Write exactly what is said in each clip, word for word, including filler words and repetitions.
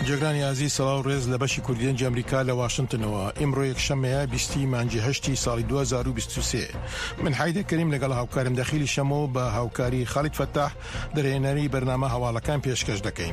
جگرانی عزیز سلااو ڕێز لە بەشی کوردیەنجی ئەمریکا لە واشنگتنەوە ئیمڕۆ یەکشەمەیە بیستی مانگی هەشتی ساڵی دوو هەزار و بیست و سێ من حیدە کەریم لەگەڵ هاوکارم دەخیلی شەمەوە بە هاوکاری خالید فەتاح دەرهێنەری بەرنامە هەواڵەکان پێشکەش دەکەین.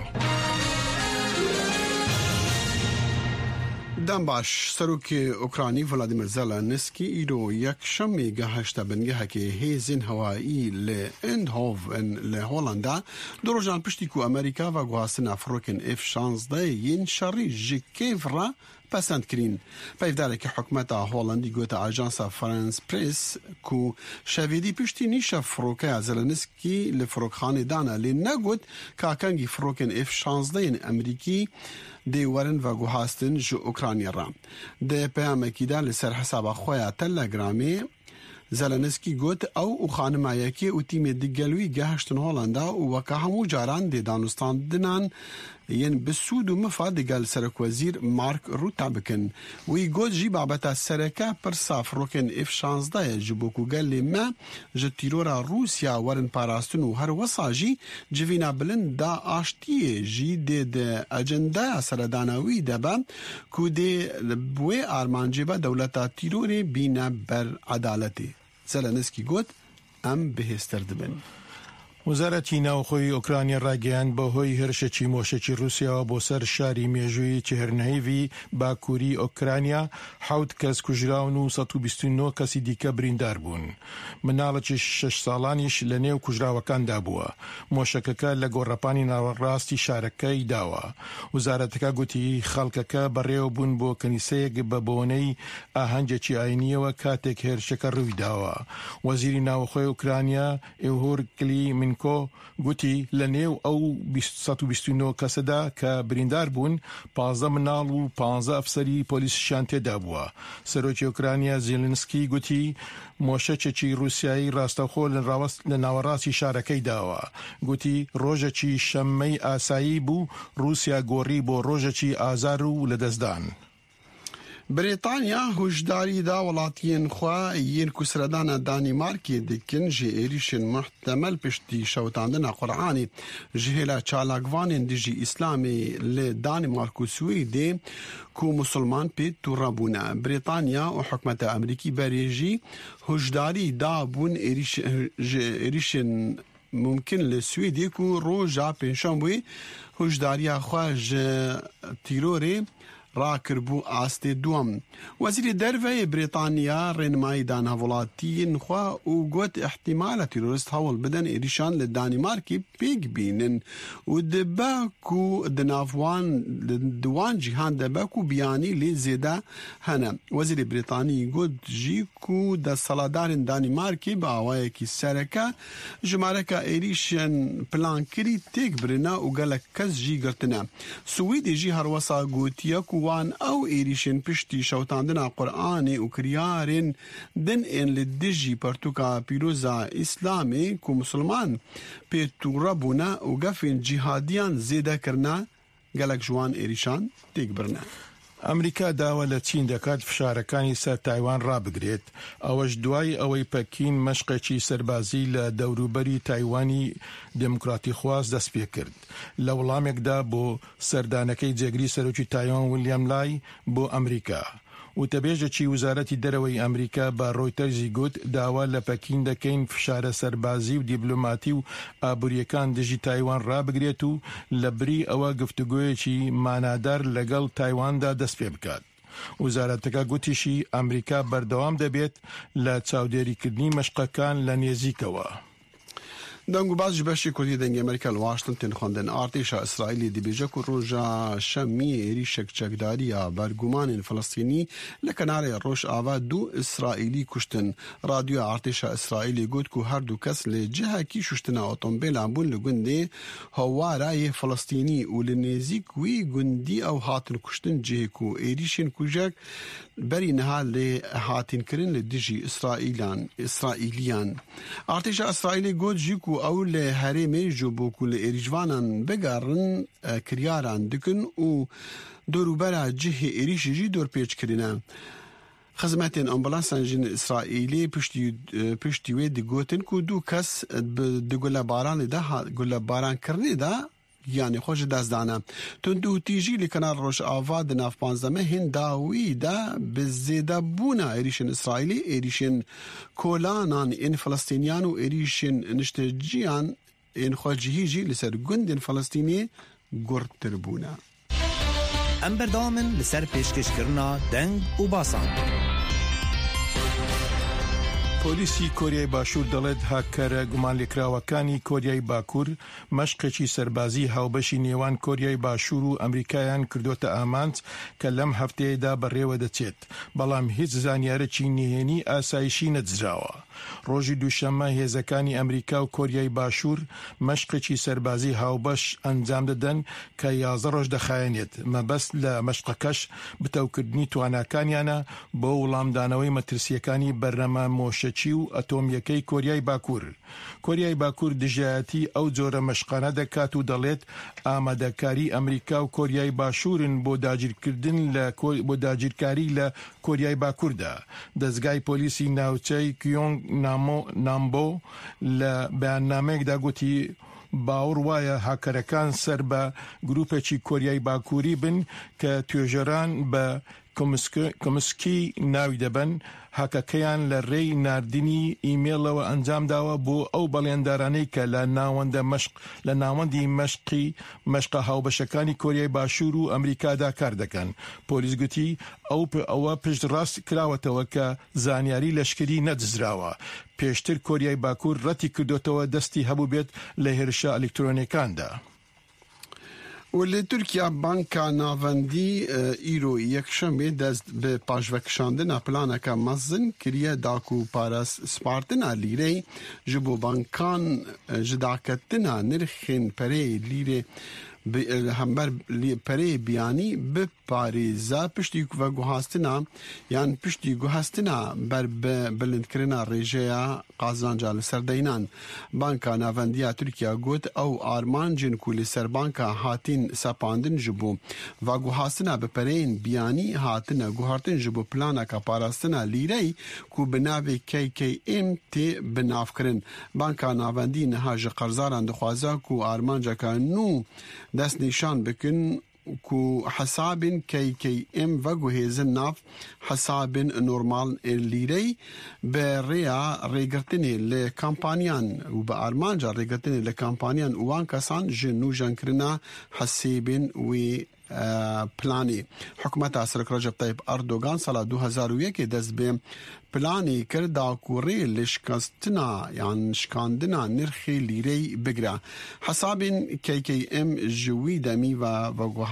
دەم باش سەرۆکی ئۆکرانی ڤلادیمیر زەلەنسکی ئیرۆ یەکشەمێ گەهەشتە بنگەهەکێ هێزین هەوایی لە ئێندهۆڤن لە هۆڵندا دو ڕۆژان پشتی کو ئەمریکا و گواستنە فڕۆکن ئێف شانزدە یین شەڕی ji کێڤڕە پەسەند کرین. پەیدارێکی حکومەتە هۆڵندی گوتە ئاژانسە فرانس پرێس کو شەوێدی پشتی نیشە فڕۆکەیە زەلەنسکی لە فڕۆکخانێدانە لێ نەگوت کاکەنگی فڕۆکن ئێف شانزدەین ئەمریکی دیوارن و گوهاستن جو اوکرانیا را ده پیامکیدا لسر حساب خویا تلگرامی زلنسکی گوت او او خانمایکی او تیم دیگلوی گهشتن هولندا و وکا همو جاران دی دانستان دنان ین بسود و مفاد گل سرک وزیر مارک روتا بکن وی گوت جی بابتا سرکا پر صاف روکن اف شانزده جبوکو گل ما جتیرورا روسیا ورن پاراستن و هر وصاجی جوینا بلند دا آشتی جی دی د اجندا سردانوی دبا کو دی بوی آرمانجی با دولتا تیروری بینا بر عدالتی. زلنسکی گوت ام بهستر دبن. وزارەتی ناوخۆی ئۆکرانیا ڕاگەیاند بەهۆی هێرشێکی مۆشێکی رووسیاوە بۆ سەر شاری مێژووی چهێرنەهێڤی باکووری ئۆکرانیا حەوت کەس کوژراون و سەد و بیست و نۆ کەسی دیکە بریندار بوون. مناڵێکی شەش ساڵانیش لە نێو کوژراوەکاندا بووە. مۆشەکەکە لە گۆڕەپانی ناوەڕاستی شارەکەی داوە. وزارەتەکە گوتی خەڵکەکە بەڕێوە بوون بۆ کەنیسەیەک بە بۆنەی ئاهەنگێکی ئاینیەوە کاتێک هێرشەکە ڕووی داوە. وەزیری ناوخۆی ئۆکرانیا ئێهۆر کلی من کو گوتی لە نێو ئەو سەد و بیست و نۆ کەسەدا کە بریندار بوون پانزدە مناڵ و پانزدە ئەفسەری پۆلیسیشیان تێدا بووە. سەرۆکی ئۆکرانیا زێلنسکی گوتی مۆشەچێکی رووسیایی ڕاستەوخۆ لە ناوەڕاستی شارەکەی داوە. گوتی ڕۆژێکی شەممەی ئاسایی بوو رووسیا گۆڕی بۆ ڕۆژێکی ئازار و لەدەستدان. بریتانیا هوشداری دا ولاتین خوا یین کسردان دانیمارکی دکن جی ایریشن محتمل پشتی شوتاندن قرآنی جهلا چالاگوان دیجی اسلامی ل دانیمارکو سویدی کو مسلمان پی تورابونا. بریتانیا و حکمت امریکی بریجی هوشداری دا بون ایریشن ممکن لسویدی کو روژا پنشانبوی هوشداری خواج تیروری راکر بو آسته دوم. وزیر دروی بریتانیا رنمای دان هولاتین خوا او گوت احتمال تیروریست هول بدن ایریشان لدانیمارکی پیگ بینن و دبا کو دنافوان دوان جهان دبا کو بیانی لی زیده هنه. وزیر بریتانی گوت جی کو دا سالادارن دانیمارکی با آوائی کی سرکا جمارکا ایریشن پلان کری تیگ برنا و گلک کس جی گرتنا. سویدی جی هر وصا گوتیا کو وان او ایریشن پشتی شوتاندنا قرآن و کریارن دن این لدجی پرتوکا پیروزا اسلامی کو مسلمان پی تورابونا و گفین جهادیان زیده کرنا گلک جوان ایریشان تیگ برنا. ئەمریکا داوا لە چین دەکات فشارەکانی سەر تایوان ڕابگرێت. ئەوەش دوای ئەوەی پەکین مەشقێکی سەربازی لە دەوروبەری تایوانی دموکراتی خواست دەست پێ کرد. لە وەڵامێکدا بۆ سەردانەکەی جێگری سەرۆکی تایوان ویلیام لای بۆ ئەمریکا. وتەبێژێکی وزارەتی دەرەوەی ئەمریکا بە ڕۆیتەرزی گوت داوا لە پەکین دەکەین فشارە سەربازی و دیبلۆماتی و ئابوووریەکان دژی تایوان ڕابگرێت و لە بری ئەوە گفتوگۆیەکی مانادار لەگەڵ تایواندا دەست پێ بکات. وزارەتەکە گوتیشی ئەمریکا بەردەوام دەبێت لە چاودێریکردنی مەشقەکان لە نێزیکەوە. دنگو باز جبشی کردی دنگ امریکا واشنگتن خواندن ارتشا اسرائیلی دیبیجه که روژا شمی ایری شکچکداری برگومان فلسطینی لکنار روش آوا دو اسرائیلی کشتن. رادیو ارتشا اسرائیلی گفت که هر دو کس لجهه کی ششتن اتومبیل امبول لگنده هوارای فلسطینی و لنزیک وی گندی او هاتن کشتن جهه که ایریشن کجک بری نهال هاتن کرن لدیجی اسرائیلیان اسرائیلیان. ارتشا اسرائیلی گفت جیکو او له هرمه جوبوکو له ایریجوانان بگارن کریاران دکن و دوروبرا جه ایریش جی دور پیچ کرینه. خدمتین امبولانسان جن اسرائیلی پشتی پشتیوی دگوتن کو دو کس دگوله باران ده گوله باران کرنی ده گیانی خوش دزدانه تندو تیجی لکنار روش آواد ناف پانزدمه هنداوی دا بزیده بونا ایریشن اسرائیلی ایریشن کولانان این فلسطینیان و ایریشن نشتجیان این خواجهیجی لسر گند فلسطینی گرد بونا. ام بردامن لسر پیشکش کرنا دنگ و باسان. پۆلیسی کۆریای باشوور دەڵێت هاکەرە گومانلێکراوەکانی کۆریای باکوور مەشقێکی سەربازی هاوبەشی نێوان کۆریای باشوور و ئەمریکایان کردوتە ئامانج کە لەم هەفتەیەدا بەڕێوە دەچێت، بەڵام هیچ زانیارێکی نهێنی ئاسایشی نەدزراوە. ڕۆژی دووشەممە هێزەکانی ئەمریکا و کۆریای باشوور مەشقێکی سەربازی هاوبەش ئەنجام دەدەن کە یازدە ڕۆژ دەخایەنێت. مەبەست لە مەشقەکەش بتەوکردنی تواناکانیانە بۆ وڵامدانەوەی مەترسیەکانی بەرنامە مۆشەچی و ئەتۆمیەکەی کۆریای باکوور. کۆریای باکوور دژایەتی ئەو جۆرە مەشقانە دەکات و دەڵێت ئامادەکاری ئەمریکا و کۆریای باشوورن بۆ داگیرکردن لە بۆ داگیرکاری لە کۆریای باکووردا. دەستگای پۆلیسی ناوچەی کیۆنگ نامبۆ لە بەیاننامەیەکدا گوتی باوەڕ وایە هاکەرەکان سەر بە گروپێکی کۆریای باکووری بن کە توێژەران بە کۆمسکی ناوی دەبن. هاکەکەیان لە ڕێی ناردنی ئیمێڵەوە ئەنجام داوە بۆ ئەو بەڵێندارانەی کە لە ناوەندە مەشق لە ناوەندی مەشقی مەشقە هاوبەشەکانی کۆریای باشوور و ئەمریکادا کار دەکەن. پۆلیس گوتی ئەو ئەوە پشت ڕاست کراوەتەوە کە زانیاری لەشکری نەدزراوە. پێشتر کۆریای باکوور ڕەتی کردوتەوە دەستی هەبوو بێت لە هێرشە ئەلکترۆنیکاندا. ولی ترکیه بانکا ناوندی ایرو یک شنبه دست به پاژوکشاندن پلانه که مزن کریه داکو پارس سپارتنا لیره جبو بانکان جداکتنا نرخین پره لیره همبر پره بیانی به پاریزا پشتی و گوهاستنا یان پشتی گوهاستنا بر بلند کرنا ریجیا قازانجا لسردینان. بانکا ناوندیا ترکیه گوت او آرمان جن کو لسر بانکا هاتین سپاندن جبو و گوهاستنا به پرین بیانی هاتن گوهارتن جبو پلانا کا پاراستنا لیری کو بناوی کی کی ام تی بناف کرن. بانکا ناوندی نهاج قرضاران دخوازا کو آرمان جا نو دست نشان بکن کو حساب کی کی ام و گوهیزن ناف حساب نورمال لیری به ریا ریگرتنی لکامپانیان و به آرمانجا ریگرتنی لکامپانیان وان کسان جنو جنکرنا حسیبن و پلانی. حکومت سرک رجب طیب اردوغان سال دو هزار و یک دست به پلانی کرد کوری لشکستنا یان شکاندنا نرخی لیری بگره. حساب کی کی ام جوی دمی و و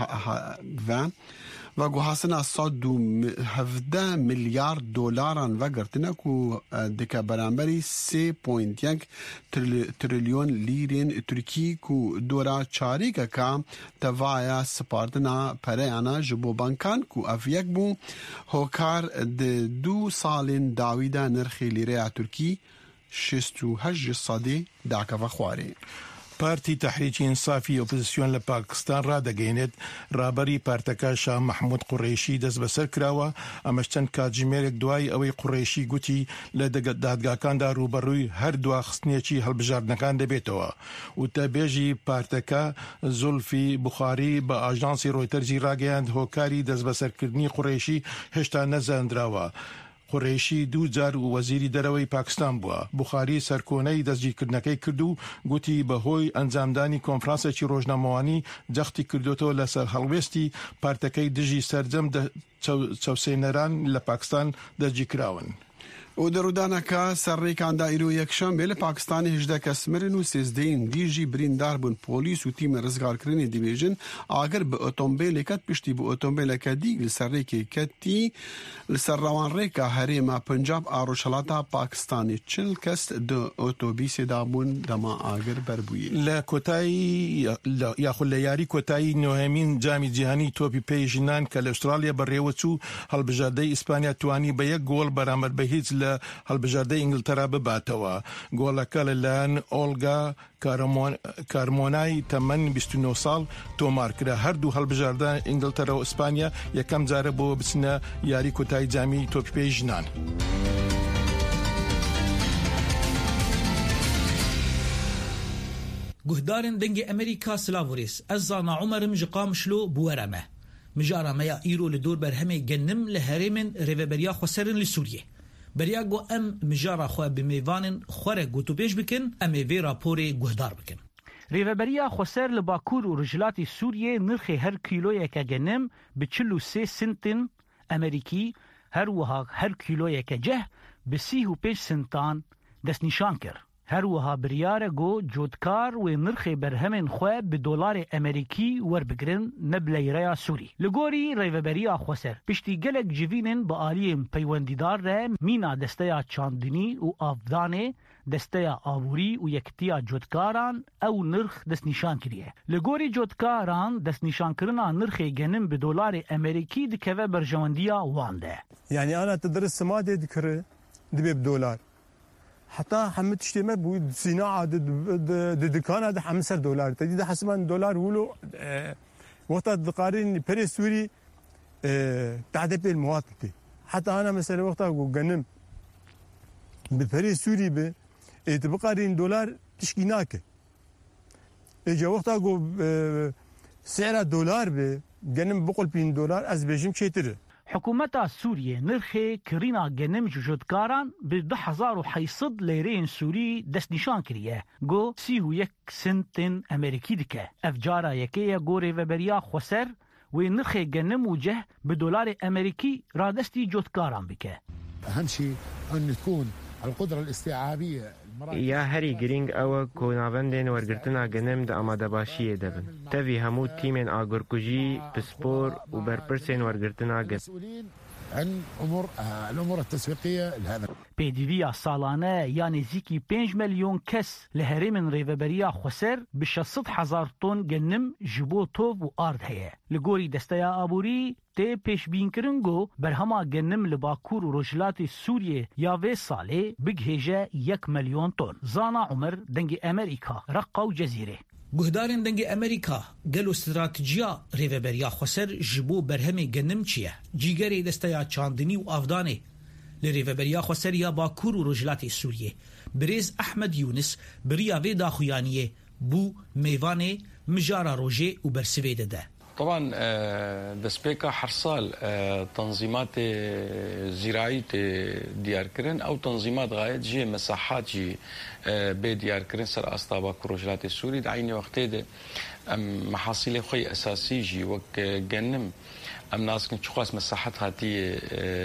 و و گوهاسنا صد و هفده میلیارد دلاران و گرتنا کو دکه برانبری سه پوینت یک تریلیون لیرین ترکی کو دورا چاری که که توایا سپارتنا پریانا جبو بانکان کو افیک بو هوکار د دو سالین داویدا نرخی لیره ترکی شست و هشت صدی داکه و خواری. پارتی تحریکی انصافی اپوزیسیون لە پاکستان ڕادەگەیەنێت ڕابەری پارتەکە شاه محمود قوڕیشی دەست بەسەر کراوە. ئەمەش چەند کاتژمێرێک دوای ئەوەی قوڕیشی گوتی لە دادگاکاندا ڕوبەڕووی هەر دواخستنێکی هەڵبژاردنەکان دەبێتەوە. وتەبێژی پارتەکە زولفی بوخاری بە ئاژانسی ڕۆیتەرزی ڕاگەیاند هۆکاری دەست بەسەرکردنی قوڕیشی هێشتا نەزاندراوە. قوڕیشی دوو جار و وەزیری دەرەوەی پاکستان بووە. بوخاری سەرکۆنەی دەستگیرکردنەکەی کرد و گوتی بەهۆی ئەنجامدانی کۆنفرانسێکی ڕۆژنامەوانی جەختی کردوتەوە لەسەر هەڵوێستی پارتەکەی دژی سەرجەم چەوسێنەران لە پاکستان دەستگیر کراون. و درودانا که سرریکان دایرو یک شنبه لپاکستان هجده کس مرن و سیزدهین دیجی بریندار بون پولیس و تیم رزگار کرنی دیویژن آگر به اتومبیل کت پشتی به اتومبیل کدی لسرریکی کتی لسر روان ریکا هریما پنجاب آروشلاتا پاکستانی چل کس دو اتوبیس دابون دما آگر بربویی لکوتایی یاخو لیاری کوتایی نوهمین جامی جهانی توپی پیجنان که لأسترالیا بریوچو هەڵبژاردەی ئیسپانیا توانی بە یەک گۆڵ بەرامبەر بە هیچ لە هەڵبژاردەی ئینگلتەرا بباتەوە. گۆڵەکە لەلایەن ئۆلگا کارمۆنای تەمەن بیست و نۆ ساڵ تۆمار کرا. هەردوو هەڵبژاردە ئینگلتەرا و ئیسپانیا یەکەم جارە بۆ بچنە یاری کۆتایی جامی تۆپی ژنان. گهدارن دنگ امریکا سلاوریس از زانا عمرم جقامشلو بورمه مجارا میا ایرو لدور برهمه گنم لهرمن ریوبریا خسرن لسوریه بریا گو ام مجارا خو بمیوانن خوره گوتو پیش بکن ام وی راپوری گهدار بکن. ریوبریا خسر لباکور و رجلاتی سوریه نرخ هر کیلویه که گنم به چلو سی سنتن امریکی هر وها هر کیلویه که جه به سی و پیش سنتان دست نشان کر. هر وها بریاره گو جودکار و نرخ برهمن خواه به دلار امریکی ور بگرن نبلیره سوری. لگوری ریوبریا خسر پشتی گلک جوینن با آلیم پیوندیدار ره مینا دسته چاندنی و آفدانه دسته آوری و یکتیا جودکاران او نرخ دست نشان کریه. لگوری جودکاران دست نشان کرنا نرخ گنم به دلار امریکی دکوه برجواندیا وانده. يعني أنا تدرس سمادة دكرة دبي بدولار حتى حمد تشتمه بود صناعة دكان هذا خمسة دولار تجد حسب دولار ولو وقت القارين بري سوري تعذب المواطن حتى أنا مثلا وقت جنم ببري سوري ب تبقارين دولار تشكيناك إجا وقت أقول سعر الدولار ب جنم بقول بين دولار از بيجم شيتره. حکومت سوریه نرخ کرینا گنم جودکاران به دو هزار و هشتصد لیره سوری دست نشان کریه گو سی و یک سنتن امریکی دکه افجارا یکیه گو ریوبریا خسر و نرخ گنم وجه به دلار امریکی را دستی جودکاران بکه. اهم شيء ان تكون القدره الاستيعابيه یا هری گرینگ او کوناوندن ورگرتنا گنم ده آماده باشیه دبن تاوی همو تیمن آگرکوژی پسپور و برپرسین ورگرتنا گنم عن امور الامور التسويقيه لهذا پیدویا سالانه یعنی زیکی پنج میلیون کس لهرمن ریوبریا خسر به شصت هزار تن گنم جبو توف و آرد هیه. لگوری دسته آبوری تی پیش بین کرنگو برهما گنم لباکور و رجلات سوریه یا وی ساله بگهجه یک میلیون تن. زانا عمر دنگ امریکا رقا و جزیره. گهدارن دنگ امریکا گلو استراتیجیا ریوبریا خسر جبو برهمی گنم چیه؟ جیگری دسته چاندنی و آفدانه لریوبریا خسر یا باکور و رجلات سوریه بریز احمد یونس بریا وی داخویانیه بو میوانه مجارا روژه و برسویده ده. طبعا دسبيكا حرصال تنظيمات زراعية ديار كرن او تنظيمات غاية جي مساحات جي بديار كرن سر اسطابا كروجلات السوري دعيني وقتي ده محاصيل خوي اساسي جي وك جنم ام ناس كن تشخاص مساحات هاتي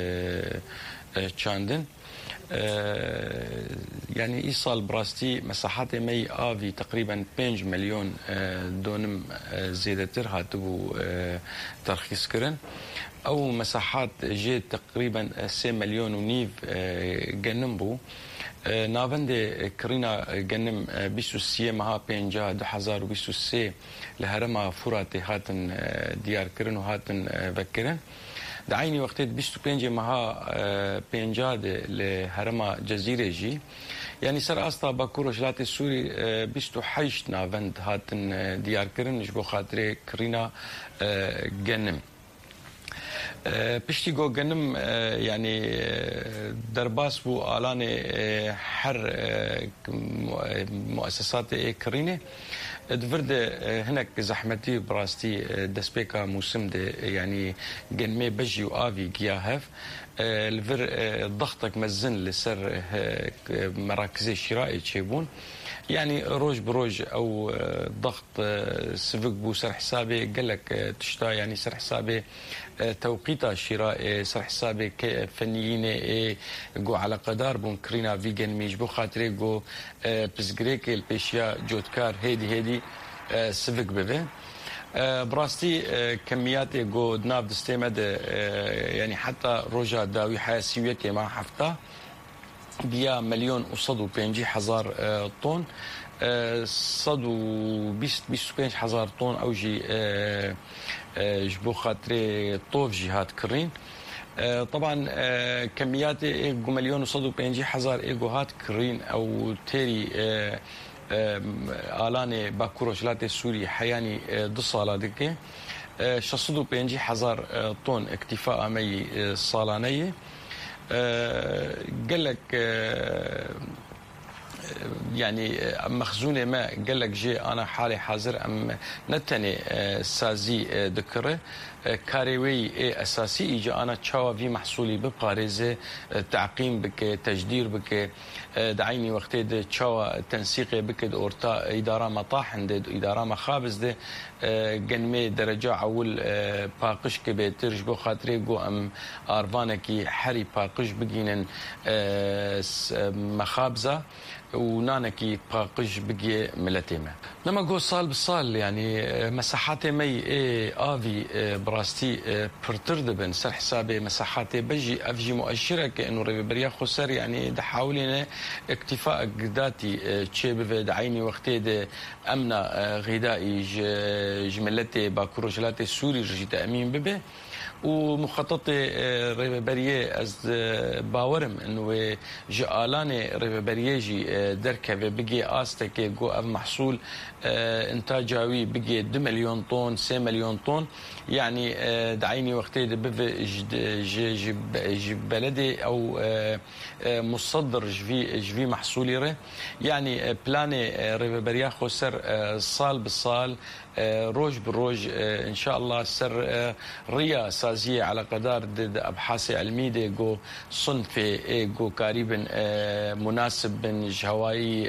تشاندن يعني إيصال براستي مساحات مي آفي تقريبا خمسة مليون دونم زيادتر هاتبو ترخيص كرن أو مساحات جيت تقريبا سي مليون ونيف جنمبو نافند كرينا جنم بيسو سي مها بينجا دو حزار وبيسو سي لهرما فراتي هاتن ديار كرن وهاتن فكرن دعيني وقت بيستو بينجي مها بينجاد لهرما جزيرة جي يعني سر أستا باكورو جلات السوري بيستو حيش نافند هاتن ديار كرن جبو خاطري كرينا جنم بشتي جو جنم يعني درباس بو آلان حر مؤسسات كرينه دفرد هناك زحمتي براستي دسبيكا موسم دي يعني جنمي بجي وآفي جياهف الفر ضغطك مزن لسر مراكزي شرائي تشيبون يعني روج بروج او ضغط سفك بو سر حسابي قالك تشتا يعني سر حسابي توقيتا شراء سر حسابي فنيين جو على قدار بون كرينا فيجن ميج بو خاطري جو بزغريك البيشيا جوتكار هيدي هيدي سفك ببه براستي كميات جو دناف دستيمد يعني حتى روجا داوي حاسيوية مع حفتا بيا مليون وصدو بينجي حزار طن صدو بيست بيست بينج حزار طن او جي جبو خاطري طوف جهات كرين طبعا كميات ايجو مليون وصدو بينجي حزار ايجو هات كرين او تيري آلان باكوروجلات السوري حياني دو صالة دكي شصدو بينجي حزار طن اكتفاء مي صالانية قال لك يعني مخزونه ما قال لك جي انا حالي حاضر ام نتني سازي ذكره كاريوي اساسي اجى انا تشاوا في محصولي بقارزه تعقيم بك تجدير بك دعيني وقت تشاوا تنسيقي بك اورتا اداره مطاحن اداره مخابز ده جنمي درجه اول باقش كبه ترجو خاطري جو ام ارفانكي حري باقش بجينن مخابزه ونانكي باقش بقي ملتيمه لما جو صال بالصال يعني مساحات مي اي افي براستي برتردبن سر حسابي مساحات بجي افجي مؤشره كانه ريبريا خسر يعني دحاولنا اكتفاء قداتي تشيب دعيني وقتي امنا غذائي جملتي باكروجلاتي السوري رجي تامين ببه ومخططي ريبريه از باورم انه جالاني ريبريجي دركبه بقي استكي جو اف محصول انتاجاوي بقي اثنين مليون طن ثلاثة مليون طن يعني دعيني وقتي جب بلدي او مصدر جفي جفي محصولي ره يعني بلاني ريبريا خسر صال بالصال روج بالروج ان شاء الله سر ريا سازيه على قدر ابحاث علميه جو صنفي جو قريبا مناسب بين جهوائي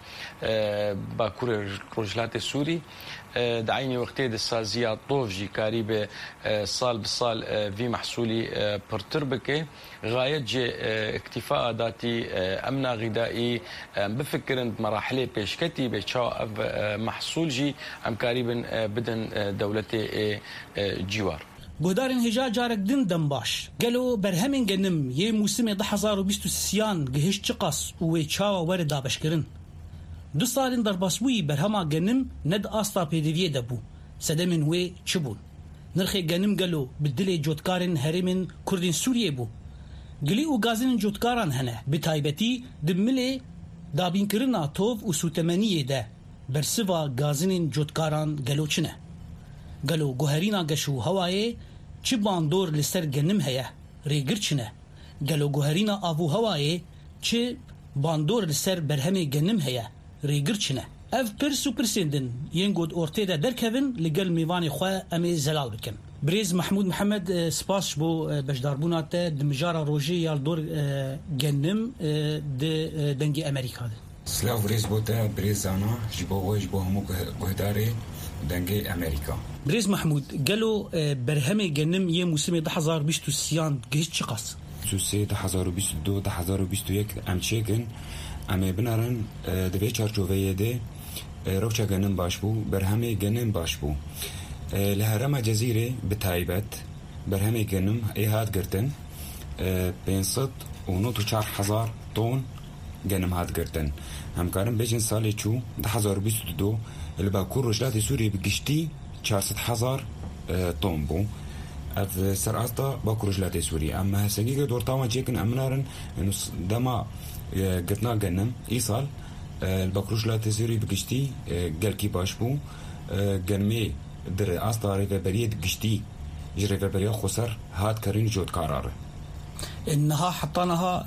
باكور روجلات السوري دعيني وقتي السازيه طوف جي قريبه صال بصال في محصولي برتربكه غايه جي اكتفاء ذاتي امنا غذائي بفكر مراحل بيشكتي بتشا محصول جي ام قريبا بدن دولتي جوار گودارن هجا جارك دن دنباش قالوا برهمن جنم يه موسم ده هزار و بیست و سیان گهش چقاس و چاوا وردا بشکرن دو سالن در باسوی برهما جنم ند آستا پیدویه دبو سدمن و چبون نرخ جنم قالوا بدل جوتكارن هرمن كردين سوريا بو قلي و غازن جوتكاران هنا بتايبتي دمله دابين كرنا توف و سوتمنيه ده برسوا غازن جوتكاران قالوا چنه قالوا جوهرينا قشو هوايه چه باندور لسر جنم هيا ريگرچنه قالوا جوهرينا ابو هوايه چه باندور لسر برهمي جنم هيا ريگرچنه اف پرسو پرسندن ينگود اورتيدا دركبن لقل ميواني خوا امي زلال بكن بريز محمود محمد سپاس بو بجداربونات دمجارا روجي يال دور جنم د دنگي امريكا سلاو بريز بوتا بريز انا جبو وجبو همو گهداري دنگي امريكا بريز محمود قالوا برهمي جنم يه موسم ده هزار و بیست و سیان گهش چقاس سوسي ده هزار و بیست و دو ده هزار و بیست و یک ام چيكن ام بنارن دوی چارچوبه ده روچا جنم باش بو برهمي جنم باش بو لهرم جزيره بتايبت برهمي جنم اي هاد گرتن پانصد و نود و چهار هزار طن جنم هاد گرتن همکارم بجن سالی چو ده هزار و بیست و دو الباكور رجلات سوري بقشتي چهارصد هزار طن بو اف سرعتا باكور رجلات سوري اما هسنگي دور طاوان چيكن امنارن انه دما قتنا جنم ايصال الباكور رجلات سوري بقشتي قلكي باش بو جنمي در استا ريفابريه قشتي جري ريفابريه خسر هاد كارين جود قرار انها حطانها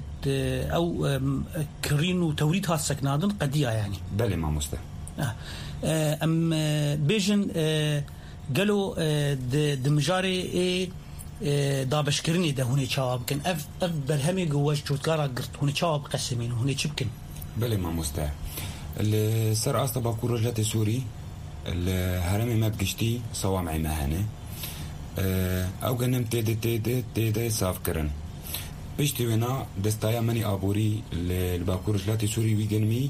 او كرين وتوريدها السكنادن قديه يعني بلي ما مسته ام بيجن قالوا دمجاري اي دابشكرني ده هوني شاب كان اف اف برهمي جواج جوتكارا قرت هوني شاب قسمين هوني شبكن بلي ما مسته اللي سر استا باكور رجلات سوري الهرمي ما بقشتي صوامعي مهنه او جنم تيد تيد تيد صاف كرن بيشتي ونا دستايا مني ابوري الباكور رجلات سوري ويجنمي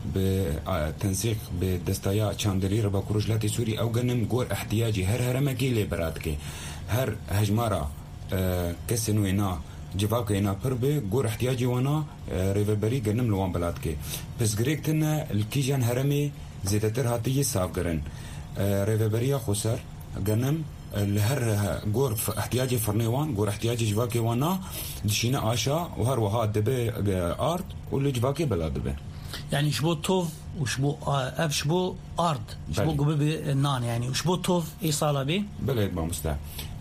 بتنسيق بدستايا شاندلير باكور رجلات سوري او جنم جور احتياجي هر هرمه كيلي براتكي هر هجمارا كسن ونا جواك هنا بربي جور احتياجي وانا ريفربري جنم لوان بلاتكي بس غريكتنا الكيجان هرمي زيتتر هاتي صاف كرن ريفربريا خسر جنم الهر جور احتياجي فرنيوان جور احتياجي جواكي وانا دشينا آشا وهر وها دبي ارض واللي جواكي بلا دبي يعني شبو توف وشبو اف شبو ارض شبو قبل نان يعني وشبو توف ايصال بي بلد ما مستع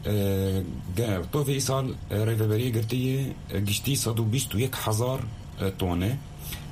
اه توف ايصال ريفابري قرتي قشتي صدو بيست ويك حزار طونه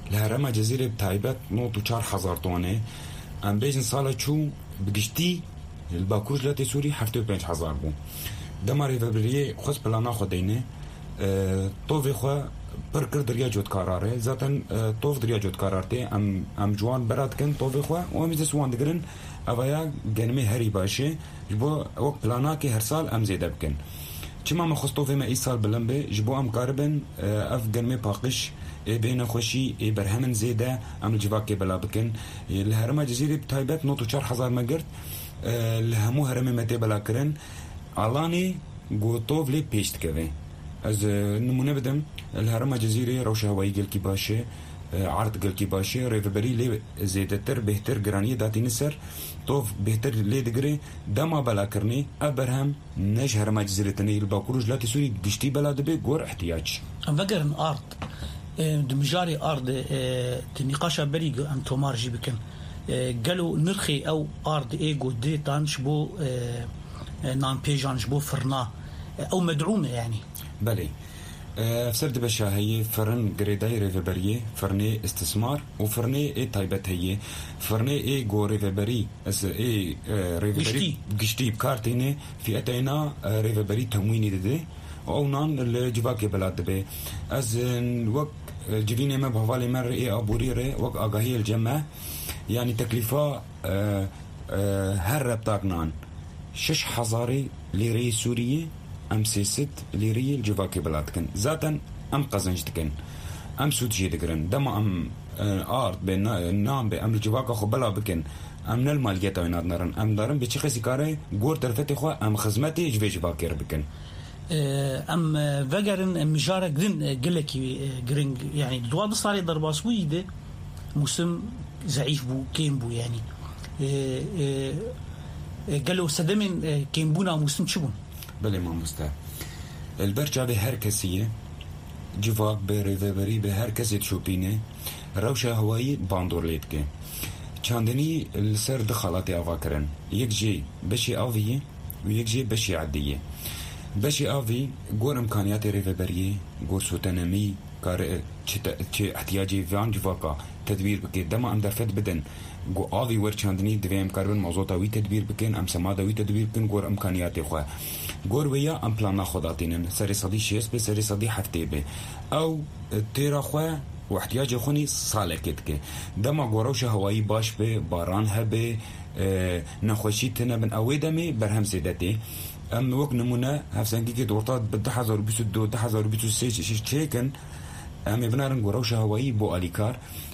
الهرم جزيرة بتايبت نوت وشار حزار طونة ام بيجن صالة شو بقشتي الباكوج لاتي سوري حفتو بينج حزار بو دماري فبريه خص بلانا خدينه اه طوفي خو بركر دريا جوت قراره ذاتن اه طوف دريا جوت قرارتي ام ام جوان برات كن طوفي خو وام جسوان دغرن اويا جنمي هري باشي جبو وقت بلانا كي هر سال ام زيد بكن چما ما خص طوفي ما اي سال بلمبه جبو ام قاربن اه اف جنمي باقش بين خوشي برهمن زيده ام الجواكي بلا بكن الهرم جزيره بتايبت نوت وشار حزار مقرت اه الهمو هرم متي بلا كرن علاني قوطوف لي بيشت كذا از نمونه بدم الهرم جزيره روش هوائي قلكي باشه عرض قلكي باشه ريفبري لي زيدتر بهتر جرانيه داتي نسر طوف بهتر لي دقري دما بلا كرني ابرهم نج هرم جزيره تني الباكوروج لا تسوري قشتي بلا دبي غور احتياج ام فقرن ارض دمجاري ارض تنقاشا بريق ام تومار جيبكن قالوا نرخي او ارض ايجو ديتان شبو نان بيجان جبو فرنا او مدعومه يعني بلي أه فسرد بشا هي فرن غريداي ريفبريه فرني استثمار وفرني اي تايبت هي فرني اي جو ريفبري اس اي أه ريفبري قشتي بكارتيني في اتينا أه ريفبري تمويني ددي او نان الجواكي بلاد بي از وقت جبيني ما بحوالي مر اي ابوريري وقت اغاهي الجمع يعني تكلفه أه أه هرب تاقنان شش حزاري ليري سورية ام سيست ليري الجواكي بلادكن ذاتا ام قزنجتكن ام سوتجي دقرن دما ام ارت بين نام بام الجواكا خو بلا بكن ام نالماليتا وينادنرن ام دارن بيشي خسي كاري غور ترفتي خو ام خدمتي جوي جواكي بكن ام فجرن مجارة جرين قلكي جرين يعني دوا بصاري ضرباس ويده موسم زعيف بو كيم بو يعني قالوا سدمن كيمبونا موسم شبون بلي ما مستع البرجع بهر كسيه جواك بريفبري بهر كسي تشوبينه روشة هواي باندور ليتكي چاندني السر دخلاتي افاكرن يك جي بشي اوفيه ويك جي بشي عاديه بشي اوفي غور امكانيات ريفبريه غور سوتنمي كار تشي احتياجي فان جواكا تدبير بكي دما ام درفت بدن جو آوی ورچاندنی دویم کاربن موضوعات وی تدبیر بکن ام سماد وی تدبیر بکن گور امکانیات خو گور ویا ام پلانا خداتینن سری صدی شیس به سری صدی هفته به او تیرا خو و احتیاج خونی سالکت که دما گوروش هوایی باش به باران هبه نخوشی تنه من اویدمی برهم زیدتی ام وقت نمونه هفسنگی که دورتات به ده هزار و بیست و دو ده هزار و بیست و سه چیکن ام بنارن گوروش هوایی بو الیکار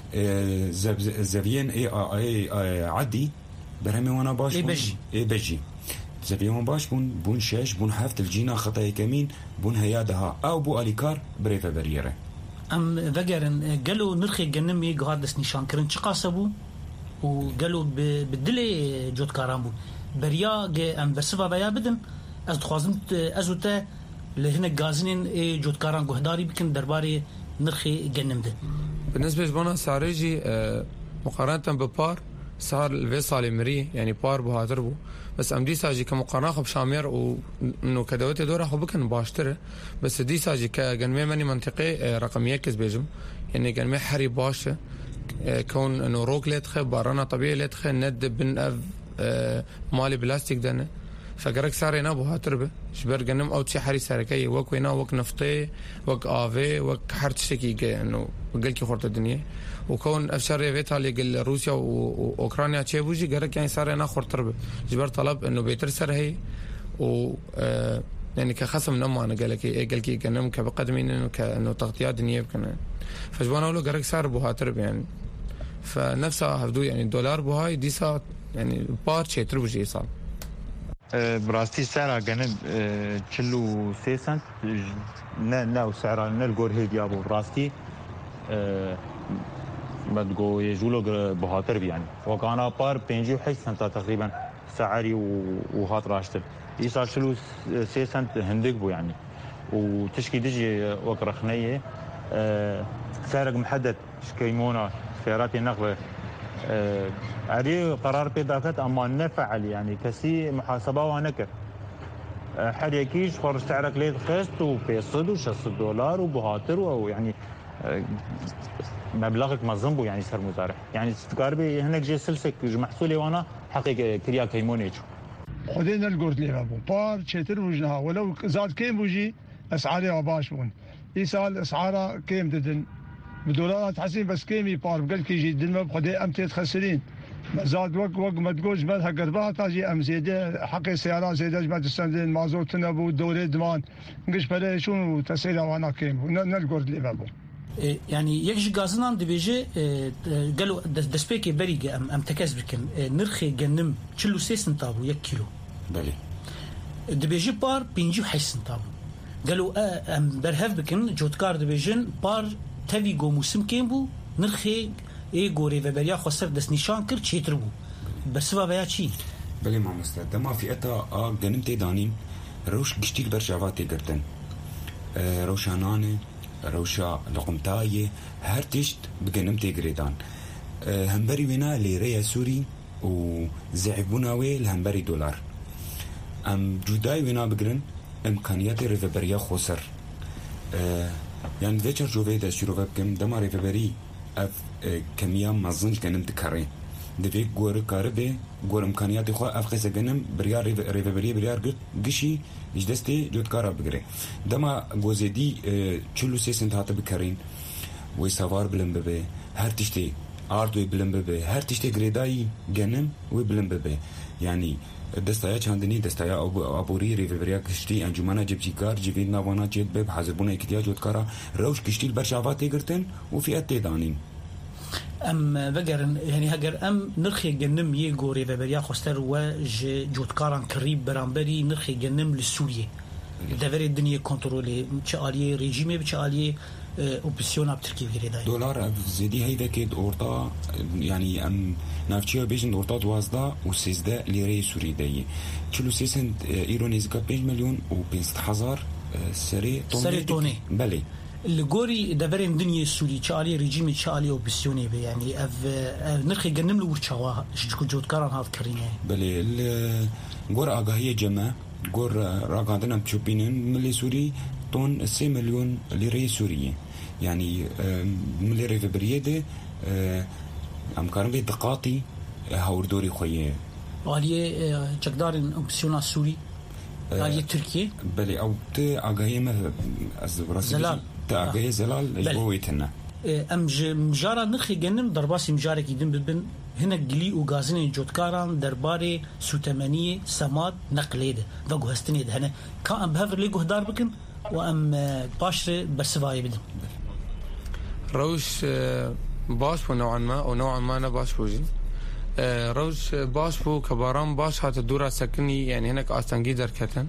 زبيان اي اي عدي برهمي وانا باش اي بجي اي بجي زبيان باش بون بون شاش بون حفت الجينا خطاي كمين بون هيادها او بو اليكار بريفا بريره ام فجرن قالوا نرخي جنمي قادس نشان كرن قاسبو وقالوا بالدلي جوت كارامبو بريا ام بسبب بيا بدن از خوازمت ازوتا لهنا غازنين اي جوت كاران قهداري بكن درباري نرخي جنمده بالنسبة لنا سعريجي مقارنة ببار صار الفيصالي مري يعني بار بهاتربو بس ام دي ساجي كمقارنة بشامير وانه كدوتي دورة خو بكن باشتره بس دي ساجي كجنمي مني منطقي رقمية كز بيجم يعني جنمي حري باشة كون انه روك ليتخ بارانا طبيعي ليتخ ند بن اف مالي بلاستيك دنه فقرك سارينا بهاتربه شبر جنم او تشي حري ساركي وك وينا وك نفطي وك افي وك حرتشكي انه قلكي خورت الدنيا وكون افشار ريفيتا اللي قال روسيا واوكرانيا تشيبوجي قالك يعني سارينا خورتربه جبر طلب انه بيترسر هي و يعني كخصم نمو انا قالك ايه قالكي جنم كبقدمين انه كانه تغطيات دنيا بكنا فجبنا له قالك سار بهاتربه يعني فنفسها هفدو يعني الدولار بهاي دي ساعه يعني بارتشي تربجي صار براستی سعر جنب چلو سه سنت نه نه سعر نه الجور هيدي ابو براستی بدقو يجولو بهاتر يعني وكان بار بينجي وحش سنت تقريبا سعري وهات راشتر يصير چلو سه سنت هندق بو يعني وتشكي دجي وكرخنيه سعر محدد شكيمونا سيارات النقل عري قرار بيداكت اما نفعل يعني كسي محاسبه ونكر حد يكيش خرج سعرك ليت خست وبيصد وشص دولار وبهاتر او يعني مبلغك مظن بو يعني سر مزارع يعني تقاربي هناك جي سلسك محصولي وانا حقيقة كريا كيمونيتشو خدينا القرد لي بابو بار تشتر وجنها ولو زاد كيم بوجي اسعارها باش بون يسال اسعارها كيم ددن بدولارات حسين بس كيمي بار قال كي يجي دلما بخدي امتي تخسرين زاد وق وق ما تقولش مالها قربها تاجي ام زياده حق السيارات زياده ما تستندين مازوت نبو دوري دمان نقش بلا شنو تسيلا وانا كيم نلقرد لي بابو يعني يكش غازنان دبيجي قالوا دسبيكي بريغ ام ام تكاس بكن نرخي جنم كيلو ستة سنتابو يك كيلو بلي دبيجي بار بينجي وحش سنتابو قالوا ام برهف بكن جوتكار دبيجن بار تبي جو موسم كيمبو نرخي اي غوري فبريا خسر دس نشان كر تشيتربو بس بابا شي بلي ما مستعد ما في اتا ا جنم تي دانين روش قشتيك برشافاتي قرتن روشانانه روشا لقمتاية هر تشت بجنم تجريدان أه همبري ونا ليريا سوري وزعبوناوي الهمبري دولار ام جوداي ونا بجرن امكانيات ريفبريا خسر أه يعني ذكر جوفي دا شروع بكم دما ريفبري اف أه كمية مظن جنم تكرين دفيك غور كاربي غور امكانيات خو اف قيس جنم بريار ريفبري بريار قشي جدستي جود كارا بقري دما غوزيدي تشلو سيسنت هات بكرين ويسافار بلمببي هر تشتي ارتو بلمببي هر تشتي غريداي جنم وبلمببي يعني دستايا چاندني دستايا ابوري ريفريا كشتي انجمانا جبجيكار جيفينا وانا جيت باب حازبونا اكتياج جود كارا روش كشتي البرشافات يقرتن وفي اتدانين ام بقر يعني هجر ام نرخي جنم يجوري فبريا خستر وج جوتكاران كريب برامبري نرخي جنم لسوريا دفري الدنيا كنترولي تشاليه ريجيمي بتشاليه اوبسيون بتركي غير دولار زيدي هيدا كيد اورطا يعني ام نافشيو بيجن اورطا دوازدا وسيزدا ليري سوري داي تشلو سيسنت ايرونيزكا بيج مليون و بيست حزار سري طوني سري طوني بلي الجوري دبرين الدنيا السوري تشالي ريجيمي تشالي اوبسيوني يعني اف نرخي جنم له ورشاوها شكو جود كاران هاف كرينه بلي الجور اغاهيه جما جور راغادنا تشوبينن ملي سوري طون ستة مليون ليره سوريه يعني ملي ريفبريده ام كان بي دقاطي هاور دوري خويه عليه جقدار اوبسيونا سوري عليه تركيا بلي او تي اغاهيه ما زلال تاغي زلال جويتنا ام مجارا نرخي جنم درباسي مجارا كيدن ببن هنا قلي وغازين جوتكاران درباري سوتمانية سماد نقليده فقو هستنيد هنا كان بهفر ليقو هدار بكن وام باشر برسفاي بدن روش باش بو نوعا ما ونوعا ما انا باش بوجي روش باش بو كباران باش هات الدورة سكني يعني هناك استنجي دركتن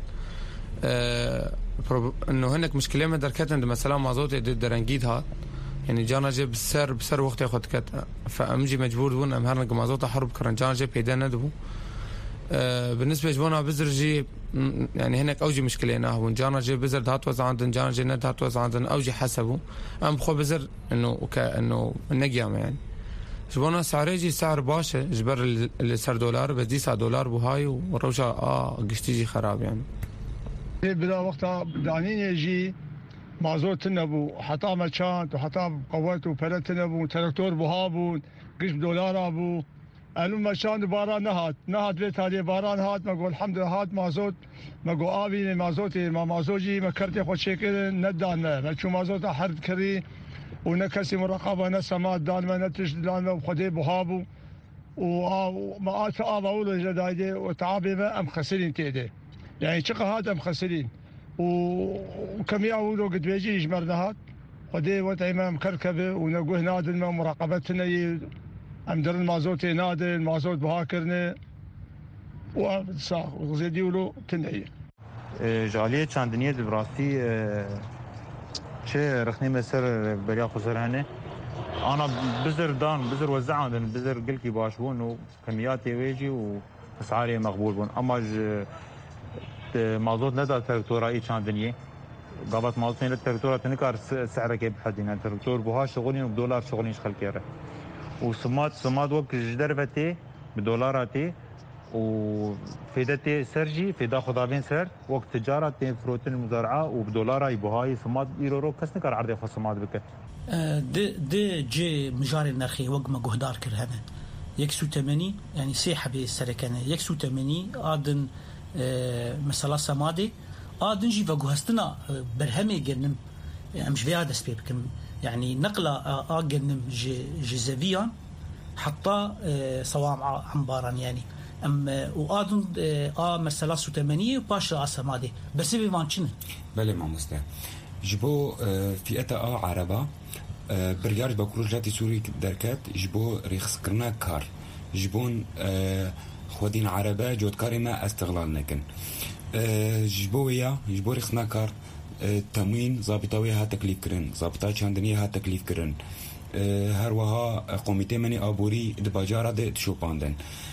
انه هناك مشكله ما دركتن مثلا مازوت درنجيد هات يعني جانا جيب بسر بسر وقت ياخذ كت فامجي مجبور بون ام هرنق مازوت حرب كرن جانا جيب بيدا ندبو أه بالنسبه لجبونا بزرجي يعني هناك اوجي مشكله هنا هون جانا جيب بزر دهات وز عندن جانا جيب ندهات وز عندن اوجي حسبوا ام خو بزر انه انه نقيام يعني جبونا سعريجي سعر باشا جبر اللي صار دولار بس دي دولار بهاي وروجا اه قشتيجي خراب يعني بدا وقتها دانين يجي مازوت نبو حتى مشان وحتى قوات وفلت نبو تراكتور بهابو قش دولار ابو قالوا مشان باران نهات نهات بيت هذه باران هات ما قول الحمد لله هات مازوت ما قول ابي مازوتي ما مازوجي ما كرتي خو شكل ندان ما شو مازوت حرد كري ونكسي مراقبه نسمات دان ما نتش دان وخدي بهابو وما اتى ابا ولا جدايدي وتعابي ما ام خسرين تيدي يعني شقة هذا مخسرين وكم يعودوا قد بيجي يجمرنا هاد ودي وتعيما مكركبه ونقوه نادي ما مراقبتنا امدر المازوت نادي المازوت بهاكرنا وصاح وزيدي ولو تنعي جاليه چاندنيه دبراسي چه رخني مسر بريا خسرانه انا بزر دان بزر وزع عندن بزر قلكي باشبون وكمياتي ويجي واسعاري مقبول بون اما مازوت ندا تركتورائي چاندنيه قابت مازوت ندا تركتورا تنكار سعره كي بحدين تركتور بها شغلين وبدولار شغلين شخل كيره وسمات سمات وقت جدربتي بدولاراتي وفيدتي سرجي فيدا خدابين سر وقت تجارة فروتين المزارعة وبدولار بهاي سمات يورو كس نكار عرض خصمات بك د د جي مجاري نرخي وق ما جهدار كر هنا يكسو ثمانية يعني سيحة بالسركنة يكسو ثمانية آدن مثلا سمادي آدن جي فجهستنا برهمي جنم مش في هذا سبب يعني نقلة آ جنم جزافيا حتى صوام عمبارا يعني أم وآدن آ مثلا ثمانية وباش سمادي بس بيفانشين بله ما مسته جبو في أتا آ عربة بريار بكروجاتي سوري دركات جبو ريخس كرنا كار جبون خودين عربة جود كاري ما استغلال نكن جبويا جبو ريخسنا كار تموين ضابطوي ها تكليف كرن ضابطا چاندني ها تكليف كرن هر وها قوميتي مني ابوري دباجارا دي تشوباندن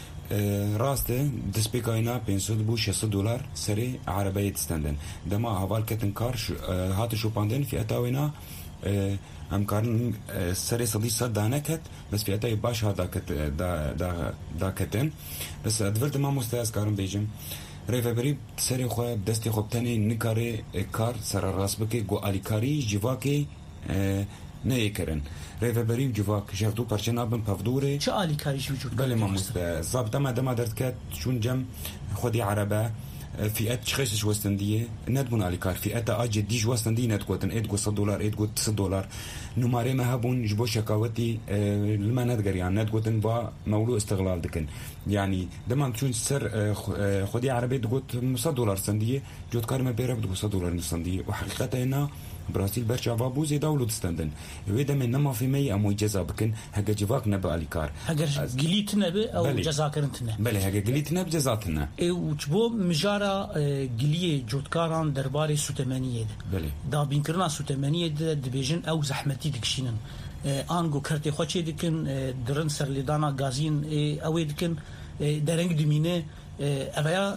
راسته دسبيكاينا بينسود بو شصت دولار سري عربية تستندن دما هوال كتن كار هات شوباندن في اتاوينا هم كارن سري صدي صد دانكت بس في اتاي باش هذا كت دا دا دا كتن بس ادفرت ما مستاز كارن بيجم ريفبري سري خو دستي خو تاني نكاري كار سر راس بكي جو اليكاري جواكي نه کرن ريفبري جواك جردو پرچنا بن پفدوره چه اليكاري وجود بله ما مستاز ضابطه ما دما درت كات شون جم خدي عربه فئات شخص وستنديه ندبون اليكار فئات اجد دي وستنديه ندقوتن ادقو صد دولار ادقو تسعة دولار نماره ما هبون جبو شكاوتي لما ندقر يعني ندقوتن با مولو استغلال دكن يعني دما تشون سر خدي عربي دقوت صد دولار سنديه جود كار ما بيرب دقو صد دولار سنديه وحقيقه هنا برازيل برشا بابو زي دولو تستندن ويدا من نما في مي امو جزا بكن هكا جواك نبا اليكار هكا قليتنا ب او جزاكرنتنا بله هكا قليتنا بجزاتنا اي وجبو مجارا قليه جودكاران درباري ثمانية بله دا بينكرنا ثمانية دبيجن او زحمتي دكشينن انغو كرتي خوشي دكن درن سرليدانا غازين او دكن درنگ دمينه أبايا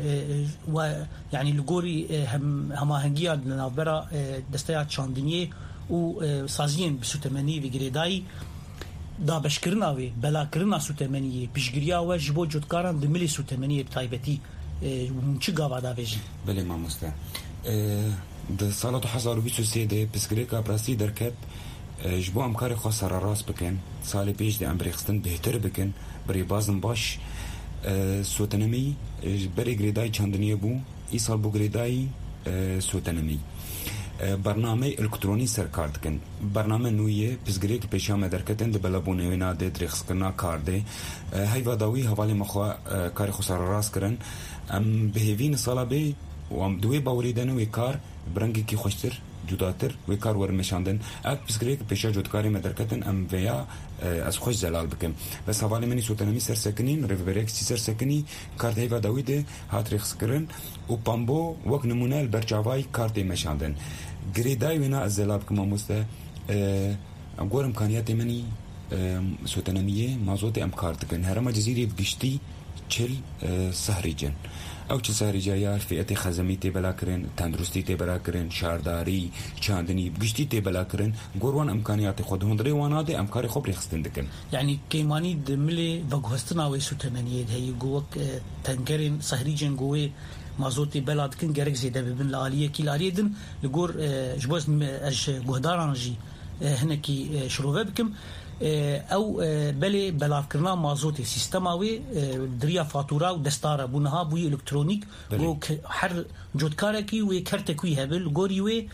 و يعني لجوري هم هماهنجيا نافبرا دستيات شاندنيه وسازين بسوتمانية بجريداي دا بشكرنا وي بلا كرنا سوتمانية بشجريا وجبو جودكاران دملي سوتمانية بتايبتي ومنشي قابا دا بيجي بله ما مستا ده سالة حزار وبيسو سيدة بسكريكا براسي دركب جبو امكاري خاصة راس بكن سالي بيج دي امبريخستن بهتر بكن بري بازن باش سوتنمي بري جريداي چاندنيه بو ايسال بو جريداي سوتنمي برنامج الکترونی سرکار دکن برنامج نویه پسگری که پیشام درکتن دبلابونه وینا ده درخص کرنا کار ده هی وداوی حوالی مخوا کار خسار راس کرن ام بهوین سالا به و ام دوی باوریدن و کار برنگی کی خوشتر جداتر و کار ورمشاندن اک پسگری که پیشا جدکاری مدرکتن ام ویا از خوش زلال بکن بس حوالی منی سوتنمی سر سکنین ریفبریک سی سر سکنی کارت هی وداوی ده هات رخص کرن و پامبو وک نمونه البرچاوای کارت مشاندن گریدای وینا از زلاب کما مسته اقول امکانیات منی سوتنمیه مازوت امکار دکن هرما جزیره بگشتی چل سهریجن او چه سهریجا یار فئت خزمی تی بلا کرن تندرستی تی بلا کرن شارداری چاندنی بگشتی تی بلا کرن گوروان امکانیات خود هندری وانا ده امکار خوب ریخستن دکن يعني كيماني دملي وغوستنا وي سوتنمیه هي گوک تنگرین سهریجن گوی مازوتي بلاد كن جرك زيدا ببن الآلية كي الآلية دن لقور جبوز اج جهداران جي هناكي شروفه بكم او بلي بلاد كرنا مازوتي سيستماوي دريا فاتورا ودستارة بونها بوي الكترونيك و حر جودكاركي و كرتكوي هبل قوري و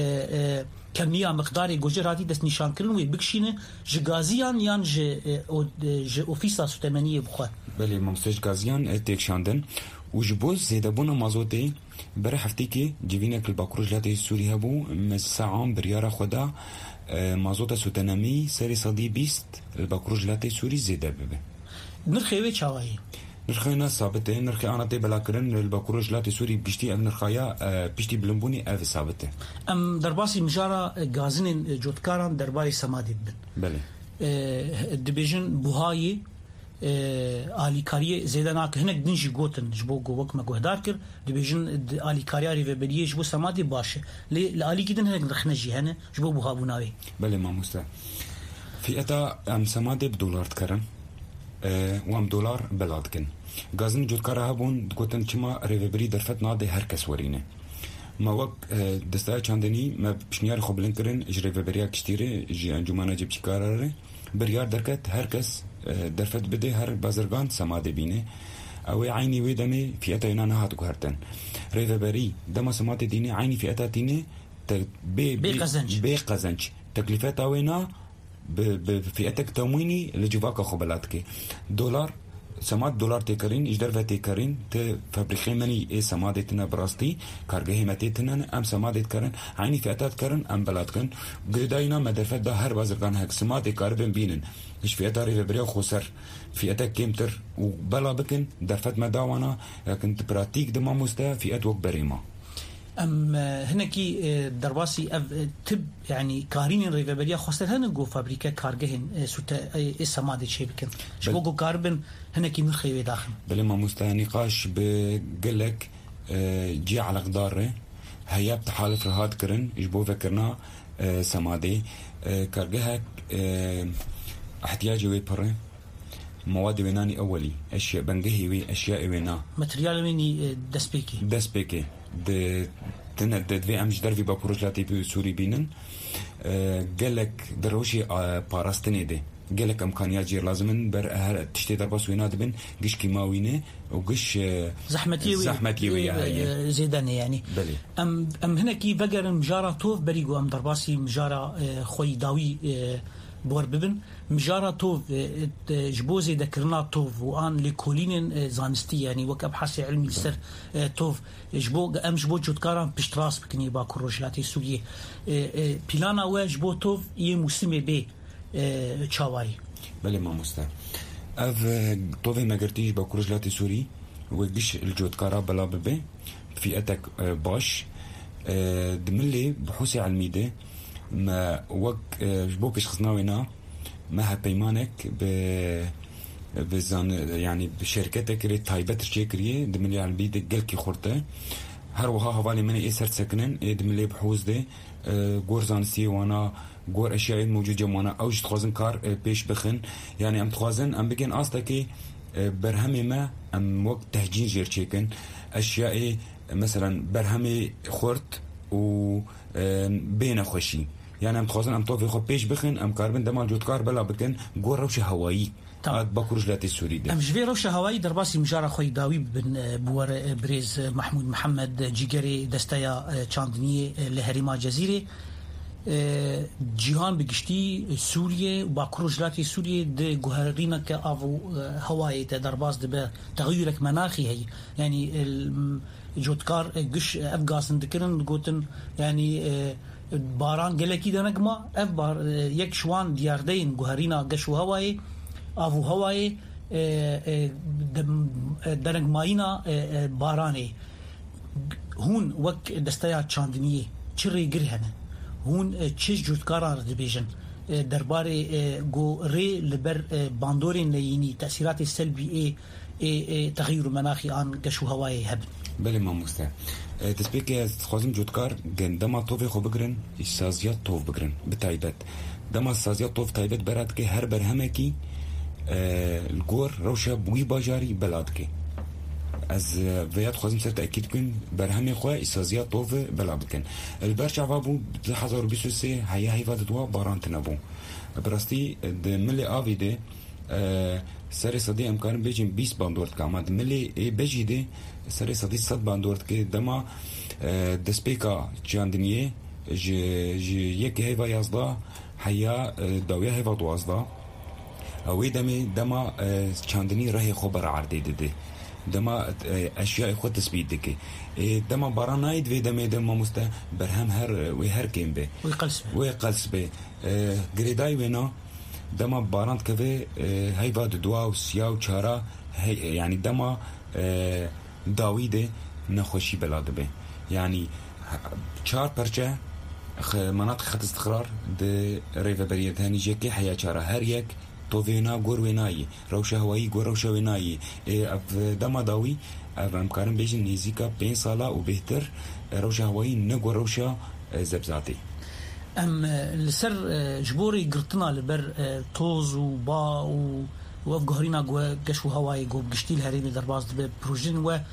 كمية مقداري جوجراتي دست نشان كرن و بكشينه جغازيان يان ج اوفيسا ثمانية بخوا بلي ممستج غازيان تيكشاندن وجبوز زيدا بونا مازوتي برا حفتيكي جيفينك الباكروجلاتي السوري هبو مساعم بريارة خدا مازوتا سوتنامي سري صدي بيست الباكروجلاتي السوري زيدا ببه نرخيوه چاوائي نرخينا ثابته نرخي انا تي بلا كرن الباكروجلاتي السوري بيشتي ام نرخايا بيشتي بلنبوني اف ثابته ام درباسي مجارة غازين جودكاران درباري سمادي بن بله الدبيجن بوهاي آلی کاری زیاده ناک هنگ دنجی گوتن جبو گوک ما گهدار کر دبیجن آلی کاری و بدیه جبو سمادی باشه ل آلی کدن هنگ رخنجی هنه جبو بوها بناوی بله ما مستا في اتا ام سمادي بدولار تكرن اه وام دولار بلاد كن غازن جود كارا هبون گوتن چما ريفبري درفت ناده هر کس ورینه ما وقت دستای چندنی ما بشنیار خوب لنکرن اجرای بریا کشتیره جی انجمنا جیب چیکاره بریار درکت هر کس درفت بده هر بازرگان سماده بینه او عيني ويدمي فئتا ينانا هاتو كهرتن ريفا بري دما سمات ديني عيني فئتا تيني بي بي قزنج بي قزنج تكلفات وينا بفئتك تمويني لجواكا خبلاتك دولار سمات دولار تكرين اجدر فتكرين ت فابريخي مني اي سمادتنا براستي كارجه متيتنا ام سمادت كرن عيني فئتات كرن ام بلاتكن غريداينا مدرفت ده هر بازرگان هك سمات كاربن بينن ايش فئتا ريفا بري خسر فئتك كيمتر وبلا بكن درفت مداوانا كنت براتيك دما مستا فئت وك بريما ام هناكي درباسي اف تب يعني كارين ريفابريا خاصه هنغو فابريكا كارجهن سوتا السماد شي بكن شبوغو كاربن هناكي مرخي داخل بل ما مستا نقاش بقلك جي على قداره هيا بتحالف رهاد كرن جبو فكرنا سمادي كارجهك احتياجي وي بره مواد ويناني اولي اشياء بنجهي وي اشياء وينا ماتريال ويني دسبيكي دسبيكي د تنا د في امج درفي باكوروجلاتي بي سوري بينن قالك دروشي باراستني دي قالك امكانيات جير لازم بر تشتي درباس وينا دبن قش كيماوينه وقش زحمتي زحمتي ويا زيدان يعني بلي. ام ام هنا كي بقر مجاره توف بريغو ام درباسي مجاره خوي داوي بور ببن مجارة توف جبوزي ذكرنا توف وآن لكولين زانستي يعني وك أبحاث علمي سر توف جبو أم جبو جودكارا بشتراس بكني باكو رجلاتي سورية بلانا وجبو توف يموسمي بي تشاواري بلي ما مستر أف توفي ما قرتيش باكو رجلاتي سوري وقش الجودكارا بلا ببي في أتك باش دملي بحوثي علمي ده ما وق جبوكش خصناوينا ما هبيمانك ب بزان يعني بشركتك اللي تايبت شيكريه دملي على البيد قلكي خورته هر وها حوالي من يسر سكنن دملي بحوز ده غورزان سي وانا غور اشياء موجوده وانا اوج تخوزن كار بيش بخن يعني ام تخوزن ام بكن اصلكي برهمي ما ام وقت تهجين جير تشيكن اشياء مثلا برهمي خورت و بين خوشي يعني ام تخوزن ام توفي خو بيش بخن ام كاربن دمان جودكار بلا بكن غور روش هوائي اد باكورجلاتي سوري ده ام جوي روش هوائي درباسي مجاره خوي داوي بن بور بريز محمود محمد جيجري دستايا چاندني لهريما جزيره جيهان بگشتي سوريا وباكورجلاتي سوريا د جوهرينا كافو هوائي درباس ده تغيرك مناخي هي يعني جودكار قش افغاسن دكرن قوتن يعني باران گلکی دنگما اف بار یک شوان دیاردین گوهرینا گشو هوای آفو هوای دنگماینا بارانه هون وک دستایا چاندنیه چری گرهنه هون چش جودکاران دبیجن درباره گو ری لبر باندورین لینی تأثیرات السلبی ای تغییر مناخی آن گشو هوای هبن بله ما مسته تسبيك خازم جودكار جن دما طوفي خو بقرن السازيات طوف بقرن بتايبت دما السازيات طوف تايبت برات كي هر برهمكي الجور روشا بوي باجاري بلادكي از فيات خازم سر تاكيد كن برهمي خو السازيات طوف بلادكن البرشا بابو ألف وأربعمية وستة هيا هي فاتوا باران تنبو براستي ملي افي دي سر صدي امكان بيجين بيس باندورت كامد ملي اي بيجي دي سر صدي صد باندورت كي دما دسبيكا جاندنيه جي جي يك هيفا يازدا حيا داويا هيفا دوازدا او دمي دما جاندني راهي خبر عردي دي دما اشياء خود تثبيت دكي دما برانايد في دما دما مست برهم هر وهر كيم به ويقلس ويقلس به غريداي وينا دما بارانت كفي هيفا دوا وسيا وشارا يعني دما داويده نخوشي بلاد به يعني چار پرچه مناطق خط استقرار د ريفابريت هاني جكي حيا چارا هر يك توفينا غورويناي روشه هوائي غوروشه ويناي دما داوي امكان بيجن نيزيكا بين سالا وبهتر روشه هوائي نغوروشه زبزاتي ام لسر جبوري قرطنا لبر توز وبا و وف جهرينا جو قشو هواي جو بقشتيل هريمي درباز ببروجين و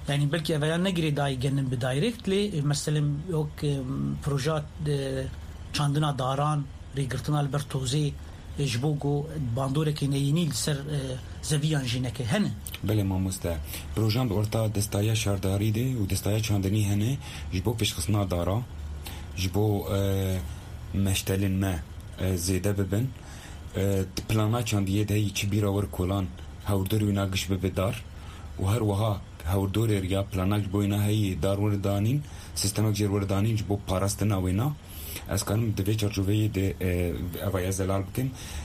يعني بلكي أفيان نجري داي جنن بدايركت لي مثلا وك بروجات چاندنا داران ريقرتنا البرتوزي جبوكو باندورة كينيني لسر زويان جينك هن بله ما مستا بروجان بورتا دستايا شارداري دي و دستايا چاندني هن جبو پیش خصنا دارا جبو مشتلن ما زيده ببن پلانا چاندیه ده چی بیرا ور کولان هوردور وینا گش ببدار و هر وها هوردور ریا پلانک بوینا هی دار وردانین سیستمک جر وردانین جبو پاراستنا وینا از کنم دوی چارچوبه ده اوای زلال بکن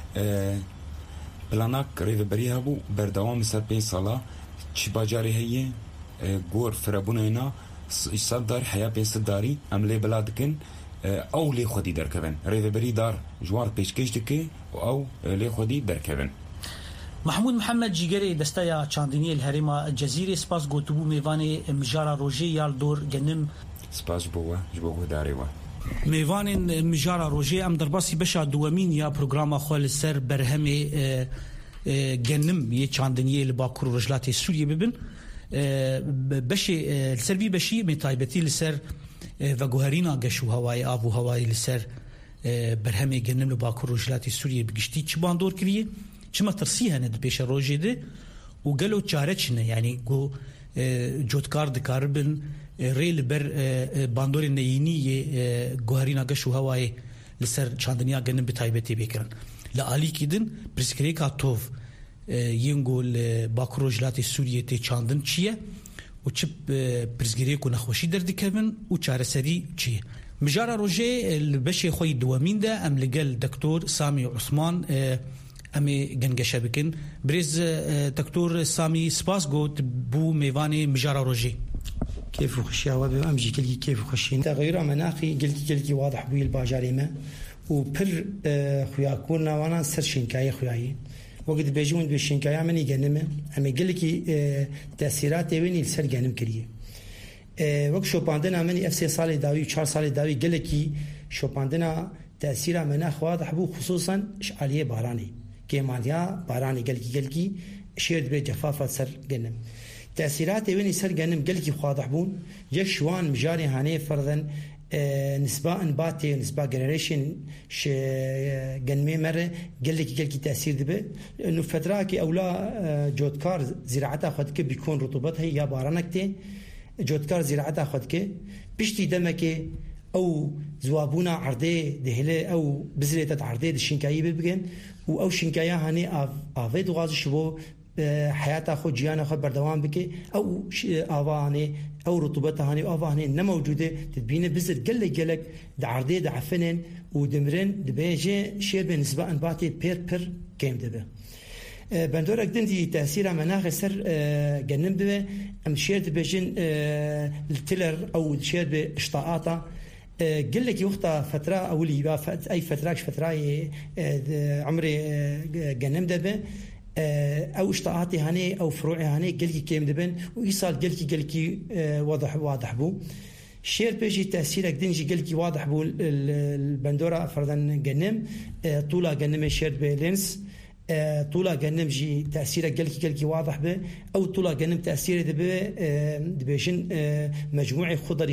پلانک ریو بری هبو بردوام سر پین سالا چی باجاری هیه گور فرابون اینا صد دار حیا پین صد داری عمله بلاد کن او لی خودی درکبن ریو بری دار جوار پیشکش دکی او لی خودی درکبن. محمود محمد جيجري دستايا چاندني الهريمة الجزيرة سباس قوتبو ميواني مجارة روجي يال دور جنم سپاس بوه جبوه داری و میوان مجارة روجي ام درباسي بشا دوامين يا برنامج خال سر برهمي جنم يه چاندني لباكور رجلات سوريا ببن بشي السربي بشي متايبتي لسر وجوهرينا قشو هواي ابو هواي لسر برهمي جنم لباكور رجلات سوريا بقشتي چبان دور كريه چما ترسيها ند بيش روجي ده وقالوا تشارچنا يعني جو جوتكار دكاربن ريل بر باندور نيني جوهرينا قشو هواي لسر چاندنيا جنن بتايبتي بكرن لالي كيدن برسكريكا توف ينقول باكروجلات سوريا تي چاندن چيه وچب برسكريكو نخوشي دردكبن وچارسري چيه مجارة روجي البشي خوي دوامين ده ام لقال دكتور سامي عثمان امي جنگشه بكن بريز دكتور سامي سباس قوت بو ميواني مجارة روجي كيف خشيا وبا امجي كلي كيف خشين تغير مناخي قلت قلت واضح بو الباجاريمه وبر خويا كورنا وانا سرشين كاي خوياي وقت بيجون بشينكايا مني جنمه امي قلكي تاثيرات وين السر جنم كريه وقت شوباندنا مني اف سي صالي داوي چهار صالي داوي قلكي شوباندنا تاثير مناخ واضح بو خصوصا اشعاليه باراني كيماليا باراني قلكي قلكي شيرد بي جفافه سر جنم تاثيرات وين سر جنم قلكي واضح بون يشوان مجاري هاني فرضا نسبة انباتي نسبة جنريشن ش جنمي مرة قال لك قال لك تأثير دبه إنه فتراكي أولا جودكار زراعتها خدك بيكون رطوبتها يا بارانكتي جودكار زراعتها خدك بيشتي دمك أو زوابونا عرضي دهله أو بزريتة عرضي الشنكاية ببجن أو شنكاية هني أفيد غاز شبو حياتها خود جيانا خود بردوام بكي أو آواني أو رطوبتها هني آواني نموجودة تدبينه بزر قلق قلق دعردي دعفنن ودمرن دبيجي شير بنسبة أنباتي بير بير كيم دبه بندور أقدم دي تأثير مناخ سر جنم دبه أم شير دبيجن التلر أو شير باشطاءاته قل لك وقتها فترة أولي أي فتراش فترة عمري جنم دبه أو اشتاعاتي هاني أو فروعي هاني قلقي كيم دبن وإيصال قلقي قلقي واضح واضح بو شير بيجي تأثيرك دنجي قلقي واضح بو البندورة فرضا جنم طولة جنم شير بلينس طولة جنم جي تأثيره قلقي قلقي واضح به أو طولة جنم تأثيره دبه دبيشن مجموعة خضر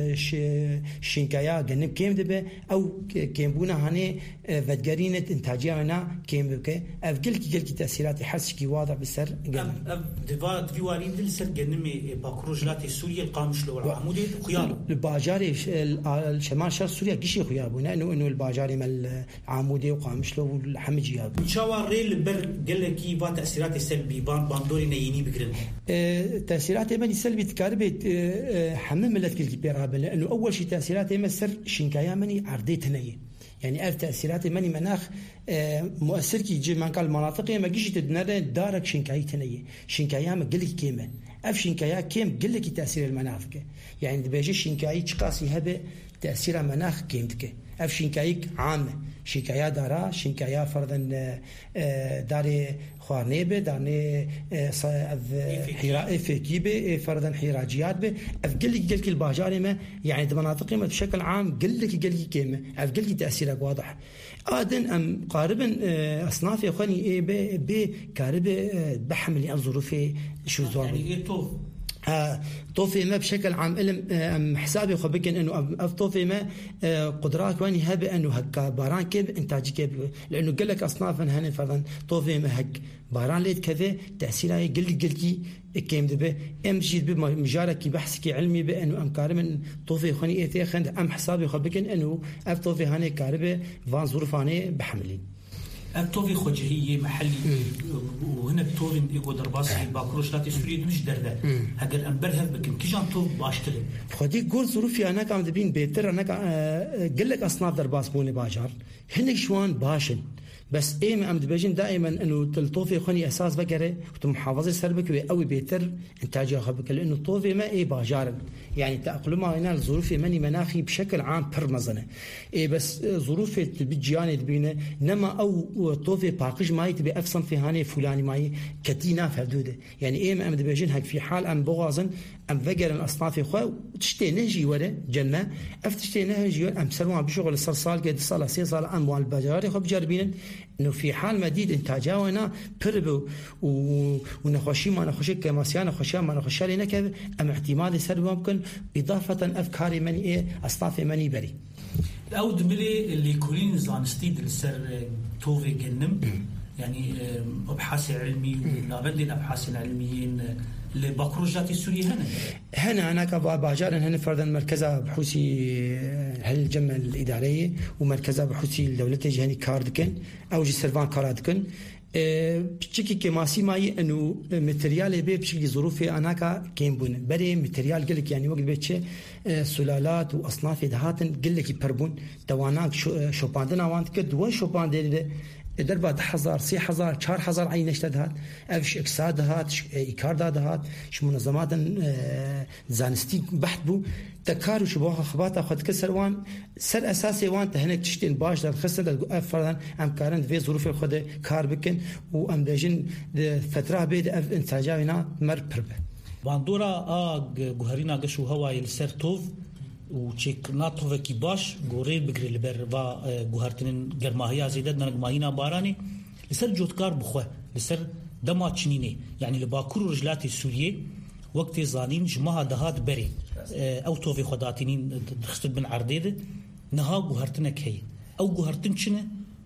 شينكايا جنم كيم دبه أو كيم بونا هني فدقرينة إنتاجية هنا كيم بك أف قلقي قلقي تأثيرات حسكي واضح بالسر جنم أف دفات في وارد السر جنم باكروجلات سوريا القامش لو العمودي خيار الباجاري الشمال شرق سوريا قشي خيابه لأنه إنه الباجاري مال العمودي وقامش له الحمجي هذا إن شاء الله البر قال لك كيف تأثيرات السلبي باندوري نيني بقرن أه تأثيرات من السلبي تكاربت أه حمم ملت كل بيرابل لأنه أول شيء تأثيرات مسر شنكايا مني عرضيت نية يعني ألف تأثيرات مني مناخ أه مؤثر كي يجي من قال مناطق ما جيش تدنر دارك شنكايا تنية شنكايا ما قال لك كيما أف شنكايا كيم قال لك تأثير المناخ يعني بيجي شنكايا تقاسي هبه تأثير المناخ كيمتك أف شنكايك عامة شنكايا دارا شنكايا فرضا داري خوارنيبه داري حراء فيكيبه فرضا حراجيات به أف قل لك قل لك الباجاري ما يعني مناطق ما بشكل عام قل لك قل لك كيمة أف قل لك تأثيرك واضح آدن أم قاربا أصناف يا أخواني ب ب كاربه بحمل الظروف شو زوار يعني إيه تو طوفي ما بشكل عام علم حسابي خو بكن انه طوفي ما قدرات واني هبه انه هكا باران كيف انتاجي كيف لانه قال لك اصناف هن فرضا طوفي ما هك باران ليت كذا تاثيرها قل قلتي كيم دبه ام جي بمجالك بحثك علمي بانه ام كارم طوفي خني اي خند ام حسابي خو بكن انه اف طوفي هاني كاربه فان ظروفانه بحملين التوفي خجهية محلي وهنا التوفي يقو درباسي باكروش لاتي سوريا مش درده هقر أنبرها بكن كيجان توف باشتري خدي قول ظروفي أنا كام دبين بيتر أنا قل لك أصناف درباس بوني باجار هن شوان باشن بس ايه ما امد بيجين دائما انه الطوفي خني اساس بقره ومحافظه سربك قوي بيتر انتاجها خبك لانه الطوفي ما ايه باجار يعني تاقلمها هنا الظروف مني مناخي بشكل عام برمزنه ايه بس ظروف بيجياني تبينه نما او طوفي باقج ماي تبي افصل في هاني فلاني ماي كتينا في حدوده يعني ايه ما امد بيجين هك في حال ام بغازن ام فقر الاصناف خو تشتي نهجي ورا جنه افتشتي نهجي ام سلوا بشغل الصرصال قد صار سي صار اموال باجار خو بجربين انه في حال مديد انتاجها وانا بربو ونخشي ما نخشي كماسيان نخشي ما نخشي لنا كذا ام احتمال سر ممكن اضافه افكار من ايه اصناف مني بري اود ملي اللي كولين زانستيد السر توفي جنم يعني ابحاث علمي ولا بدي الابحاث العلميين لباكروجات السورية هنا هنا أنا كباجار هنا فرضا مركزة بحوثي هالجمع الإدارية ومركزة بحوثي الدولة جهني كاردكن أو جي سيرفان كاردكن بشكل كماسي ماي إنه ماتريال بيه بشكل ظروفي أنا كيمبون بري ماتريال قلك يعني وقت بيتش سلالات وأصناف دهاتن قلك يبربون تواناك شوباندنا وانت كد وين شوبان دي دربا ده حزار سي حزار چار حزار عين اشتد هات افش اقصاد هات ايكار داد هات ش منظمات زانستي بحث بو تكار وشبوها خباطه خد كسر وان سر اساسي وان هناك تشتين باش در خسر فرضا ام كارن في ظروف خد كار بكن وام بيجن فتره بيد انتاجاونا مر برب باندورا ا جوهرينا قشو هواي السرتوف وچیک ناتوه کی باش گوری بگری لبر و گوهرتنین گرماهیا زیده نرگماهینا بارانی لسر جوتکار بخواه لسر دما چنینه يعني لباكور رجلات سوريا وقت زانين جماعة دهات بري او توفي خداتينين دخست بن عرديده نها جوهرتنك هي او جوهرتن شنه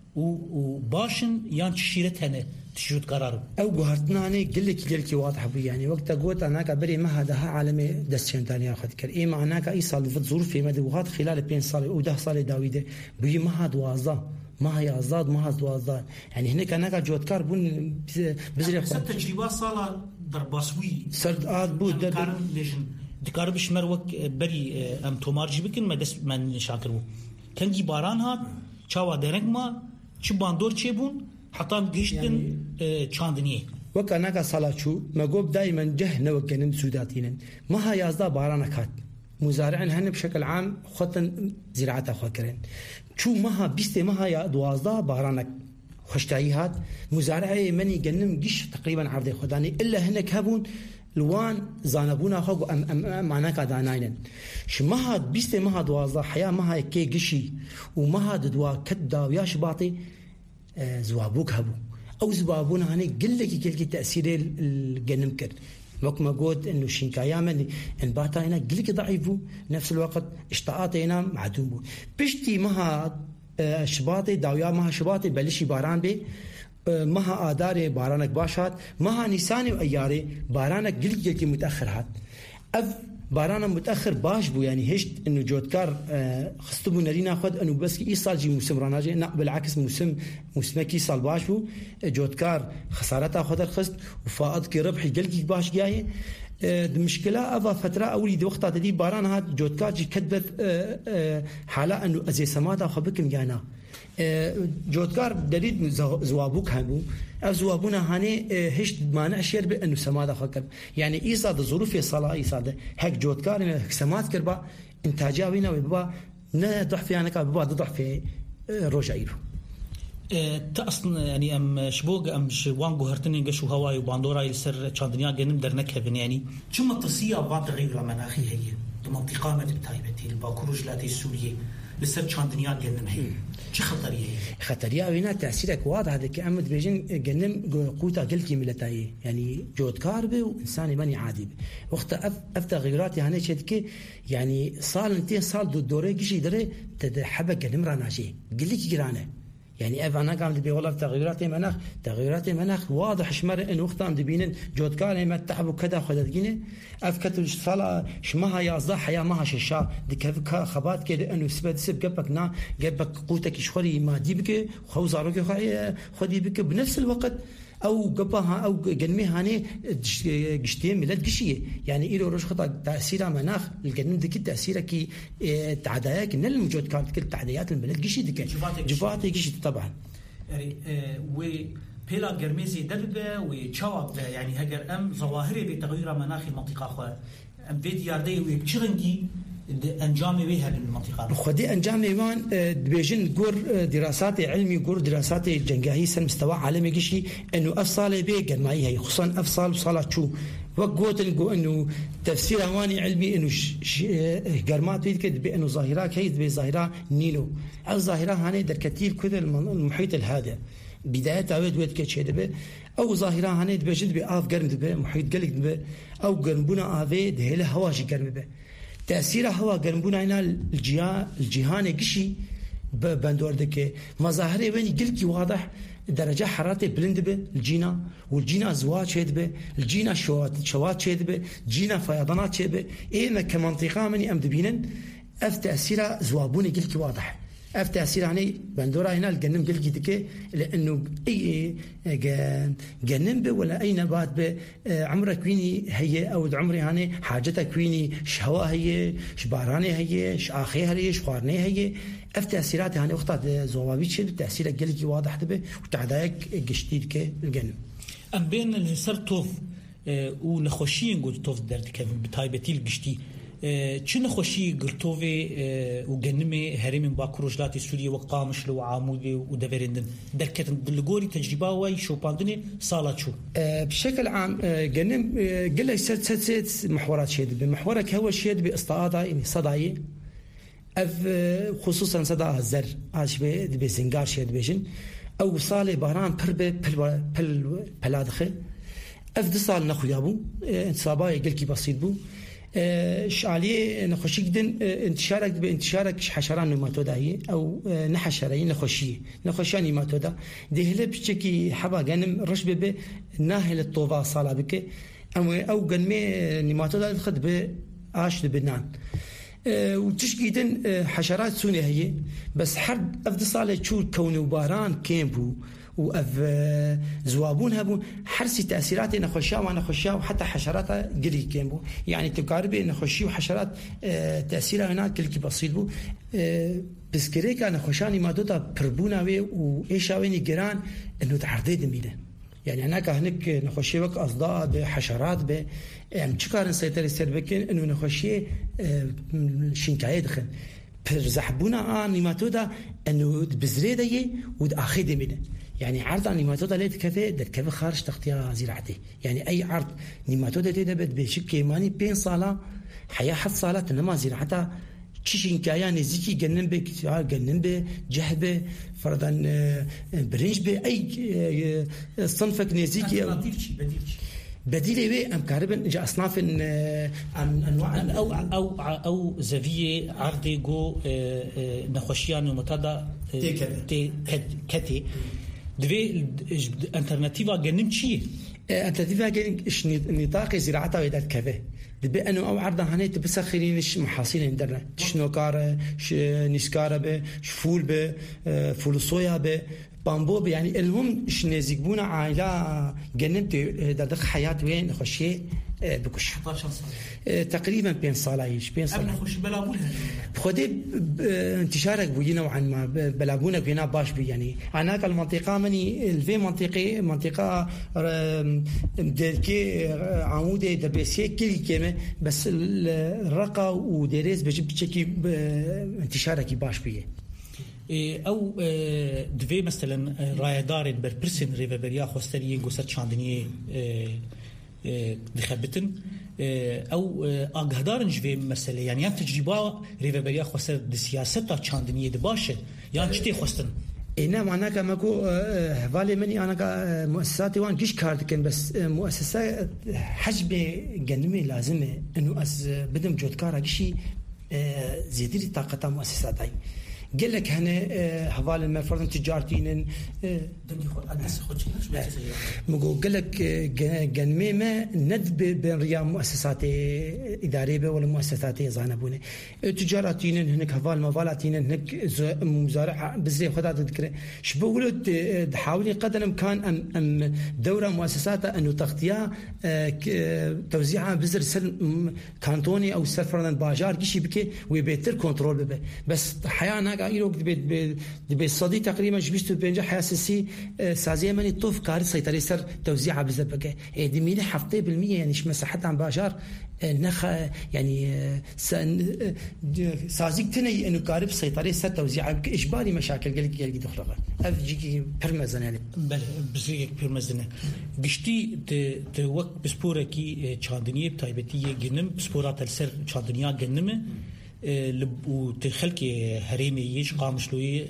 وباشن يان تشيرت هنا تشوت قرار او جوهرتنا انا قلك قلك واضح بي يعني وقت قوت انا كبري ما هذا عالمي دستشن ثاني اخذ كر اي معناك اي صار في ظروف في مدى وغاد خلال بين صار وده صار داويده بي ما هذا واضح ما هي ازاد ما هذا واضح يعني هناك انا جوت كربون بزري خد تجربه صار ضرباسوي سرد اد بود ليجن دكار بشمر وك بري ام تومارج بكن ما دس من شاكرو كان جي باران هات چاوا درنگ ما چ باندور چيبون حتى گشتن چاندنيه وكانك صلاتشو مغوب دائما جهنه وكنن سوداتين ما هي ازدا بارانكات مزارعين هن بشكل عام خطن زراعه خكرين شو ما بيست ما هي دوازدا بارانك خشتايهات مزارعي مني جنم قش تقريبا عرض خداني الا هناك هبون لوان زانبونا خو ام ام معناك داناين شما هاد بيست ما هاد دوازدا حياه ما هي كي قشي وما هاد دوا كدا ويا شباطي زوابوك هبو او زوابونا هني قل لك كل تاثير الجنم كر وقت ما قلت انه شينكايا انباتا هنا قل لك ضعيفو نفس الوقت اشتاقات هنا معدوم بشتي مها شباطي داويا مها شباطي بلشي باران بي مها آداري بارانك باشات مها نيساني واياري بارانك قل لك متاخر هات اف بارانا متاخر باش بو يعني هشت انه جوتكار خستبو نرينا خد انه بس اي صار جي موسم راناجي لا بالعكس موسم موسمكي صار باش بو جوتكار خسارتها خدر خست وفائض كي ربحي قلقي باش جاي المشكله ابا فتره اولي دي وقتها دي باران هاد جوتكار جي كدبت حاله انه ازي سماده خبكم جانا جوتكار دريد زوابوك هبو زوابونا هاني هشت مانع شير بانه سماده خكر يعني ايصاد ظروف صلاه ايصاد هيك جوتكار هيك سمات كربا انتاجا وينا وبا نضعف يعني كبا ضعف روجايرو تاصل يعني ام شبوق ام وان جوهرتني قشو هواي وباندورا يسر تشاندنيا جنم درنك هبن يعني شو التصيه بعض غير المناخي هي منطقه ما بتايبتي الباكروج لاتي السوريه لسر چاندنيا جنم هي چه خطريه خطريه وينا تاثيرك واضح هذا كأمد بيجن جنم قوتا قلتي ملتاي يعني جودكار به وانسان ماني عادي وقت اف تغيرات يعني شدك يعني صار انتي صار دوري كشي دري تحب جنم راناجي قل لك جيرانه يعني اف انا قام دبي والله تغيرات المناخ تغيرات المناخ واضح شمر انه وقت عم دبينن جودكار ما تعبوا كذا خدتينه اف كتل صلا شمها يا صح يا ما ششا دك خبات كده انه سبت سب قبك نا قبك قوتك شخري ما ديبك خوزاروك خدي بك بنفس الوقت او قبها او قنمي هاني قشتين ملت قشيه يعني إيرو روش خطا تاثير مناخ القنم دك تاثيره كي تعداياك من الموجود كانت كل تعديات الملت قشي دك جفاتي قشي طبعا يعني و بلا قرميزي دربه وشواب يعني هجر ام ظواهر بتغير مناخ المنطقه خو ام فيديو ياردي وبشرنجي انجامي بها بالمنطقه خدي انجامي وان دبيجن جور دراسات علمي جور دراسات جنجاهي سن مستوى عالمي قشي انه افصال بي قرماي هي خصوصا افصال وصالات شو وقوت انه تفسير هواني علمي انه قرمات يتكد بانه ظاهره كيد بظاهره نيلو الظاهره هاني در كثير كذا المحيط الهادئ بداية عود ود كشيدبه أو ظاهرة هني دبجد بآف قرن دبه محيط قلق دبه أو قرنبونا آفي دهله هواجي قرن به تأثير هوا قرنبونا هنا الجهة الجهان قشي بندور دكه مظاهره بني قلقي واضح درجة حرارة بلند به الجينا والجينا زواج شد به الجينا شوات شوات شد به جينا فيضانات شد به إيه كمنطقة مني أمد بينن أف تأثير زوابوني قلقي واضح اف تاثير يعني بندورا هنا الجنم قلقي دكه لانه اي جنم به ولا اي نبات به عمرك ويني هي او عمري هاني حاجتك ويني شهوا هي شباراني هي شاخي هي شخارني هي اف تاثيرات هاني وقت زوابي شد تاثير قلقي واضح به وتعدايك قشتي دكه الجنم ام بين السرطوف ونخوشين قلت توف دردك بتايبتي القشتي چه نخوشی گرتوی و گنمه هرم باکروجلات سوریه و قامش لو عامود و دورندن درکتن دلگوری تجربه وای شوپاندنی سالا چو بشكل عام جنم قل ست ست ست محورات شيد بمحورك هو شيد باستعاضه يعني صدايه اف خصوصا صدا الزر اش به بزنجار شيد بيجن او صاله بهران بربه بل بل بلادخه اف دصال نخيابو انتصاباي قلكي بسيط بو شعالية نخشي جدا انتشارك بانتشارك حشران نماتوداية أو نحشرين نخشية نخشاني ماتودا ده هلا بشكي حبا جنم رش به ناهل الطوبة صالة بك أو أو جنمي نماتودا خد بعاش لبنان وتش جدا حشرات سونية هي بس حد أفضل صالة شو كون وباران كيمبو وأف زوابون هبون حرسي تأثيرات نخشيا ونخشيا وحتى حشرات قري كيمبو يعني تقاربي نخشي وحشرات تأثيرها هناك كل كي بسيط بو بس كريكا نخشاني ما دوتا بربونا وي وإيشاويني جيران إنه تعرضي دميله يعني هناك هناك نخشي وك أصداء بحشرات ب يعني شكار نسيطر السربكين إنه نخشي شنكاية دخل برزحبونا آن نيماتودا إنه بزريدة يه ود آخر دميله يعني عرض عن نيماتودا ليت كذا ده كذا خارج تغطية زراعتي يعني أي عرض نيماتودا تدا بد بشكل ماني بين صالة حياة حد صالة تنما زراعتها تشين كيان نزيكي جنن به جنن به جهبه فرضا برنج به أي صنفك نزيكي أو بديله وي ام كاربن جا اصناف انواع او او او زاويه عرضي جو نخوشيان متدا تي كتي دوي الترناتيفا جنم شي الترناتيفا جن نطاق زراعتها ويدات كفه دبي انه او عرضه هنيت بسخرين محاصيل عندنا شنو كار نسكاره به فول به فول صويا به بامبو يعني المهم شنيزيكبونا عائلة جننت دردق حياة وين خشي بكش تقريبا بين صالايش بين صالايش خش بلابونها بخدي انتشارك بوي نوعا ما بلابونا بينا باش بي يعني هناك المنطقة مني الفي منطقة منطقة دلكي عمودة دبسية كل كلمة بس الرقة ودريس بجيب بشكل انتشارك باش بيه او دوی مثلا رایدار بر پرسن ریوبریا خوستری گوسر چاندنی دخبتن او آگهدارن جوی مسئله یعنی هم تجربه ریوبریا خواسته د سیاست چاندنیه ده باشه یعنی چطی خواستن اینا معنا که ماكو حوالی منی انا که مؤسسات وان گیش کار دکن بس مؤسسه حجب جنمي لازمه انه از بدم جودكارا گشي زيادة طاقة مؤسسات هاي قال لك هنا حوالي المفروض تجارتين مقول قال لك جنمي ما ندب بين ريا مؤسسات إدارية ولا مؤسسات زانبونه تجارتين هناك حوالي مفالاتين هناك مزارع بزي خدات تذكر شبقولوا تحاولي قدر الإمكان أم أم دورة مؤسسات أنه تغطية توزيعها بزر سل كانتوني أو سل فرضاً باجار كشي بكي ويبيتر كنترول ببه بس حيانا إيروك دبي دبي صدي تقريبا جبشتو بينجح حاسسي سازيه مني طوف كاري سيطري سر توزيعها بزبكه دميني حفطه بالمية يعني مش مساحتها عن باشار نخ يعني سازيك تني انه قارب سيطري سر توزيعها اجباري مشاكل قال قال دخلها افجي برمزن يعني بله بزيك برمزن قشتي توك بسبوره كي چاندنيه تايبتيه جنم بسبورات السر چاندنيا جنمه و تخلكي هريمي يش قامشلوي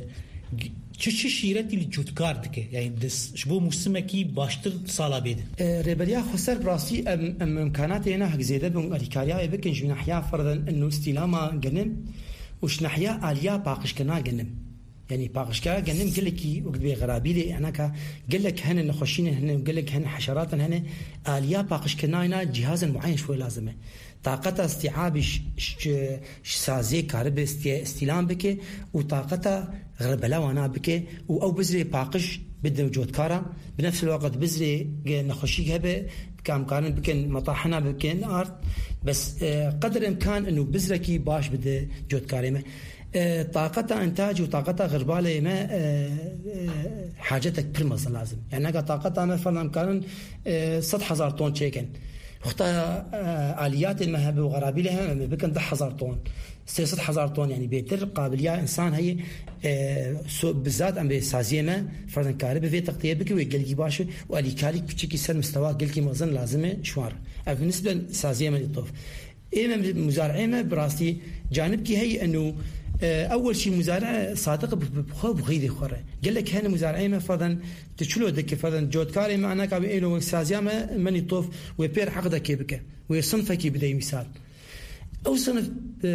چه چه شیرتی لجودکار دکه یعنی دس شبو موسمکی باشتر سالا بید ريبريا خسر براسي ام ام امكانات هنا حق زياده بن اريكاريا بكن جو ناحيه فرضا انه استلامه جنم وش ناحيه اليا باقش كنا جنم يعني باقش كنا جنم قال لك وقت بغرابي لي انا قال لك هن نخشين هن قال لك هن حشرات هن اليا باقش كنا جهاز معين شوي لازمه طاقة استيعاب سازي كهرباء استلام بك وطاقة غربلة وانا بك او بزري باقش بدنا وجود كارا بنفس الوقت بزري نخشيها به كامكان بكن مطاحنا بكن ارض بس قدر الامكان انه بزركي باش بده جود كارمه طاقة انتاج وطاقة غربالة ما حاجتك برمز لازم يعني طاقتها مثلا كان ستة هزار طن تشيكن اختا آليات المهبة وغرابي لها بكن ده هزار طن ستة هزار طن يعني بيتر قابلية إنسان هي بالذات أم بسازية ما فرضاً كهرباء في تغطية بك ويقلقي باشه وقالي كالي بتشكي سر مستوى قلقي مظن لازمه شوار بالنسبة لسازية ما يطوف إيه مزارعين ما براستي جانبك هي أنه أول شيء مزارع صادق بخوب غيدي خورة قال لك هنا مزارعين ما فرضاً تشلو دك فرضاً جود كاري معنا كابي إنه سازية ما من يطوف ويبير حقده كيبك ويصنفه كي بدأ مثال أو صنف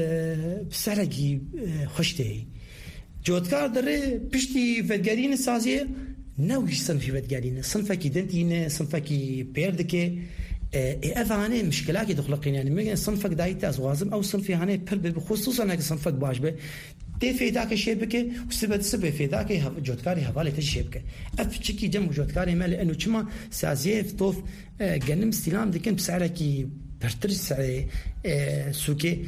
بسعرك خشته جودكار دره بشتي فدقارين السازية نوش صنفي فدقارين صنفك دنتين صنفك بيردك أفاني مشكلات يدخلقين يعني ممكن صنفك دايت أزوازم أو صنفي هاني بر بخصوصا أنك صنفك باش به تفي ذاك الشبكة وسبب سبب في ذاك جودكاري هوالي تشبكة أفتشكي جم جودكاري ما لأنه كما سازية في طوف جنم استلام دكان بسعرك برترس على سوكي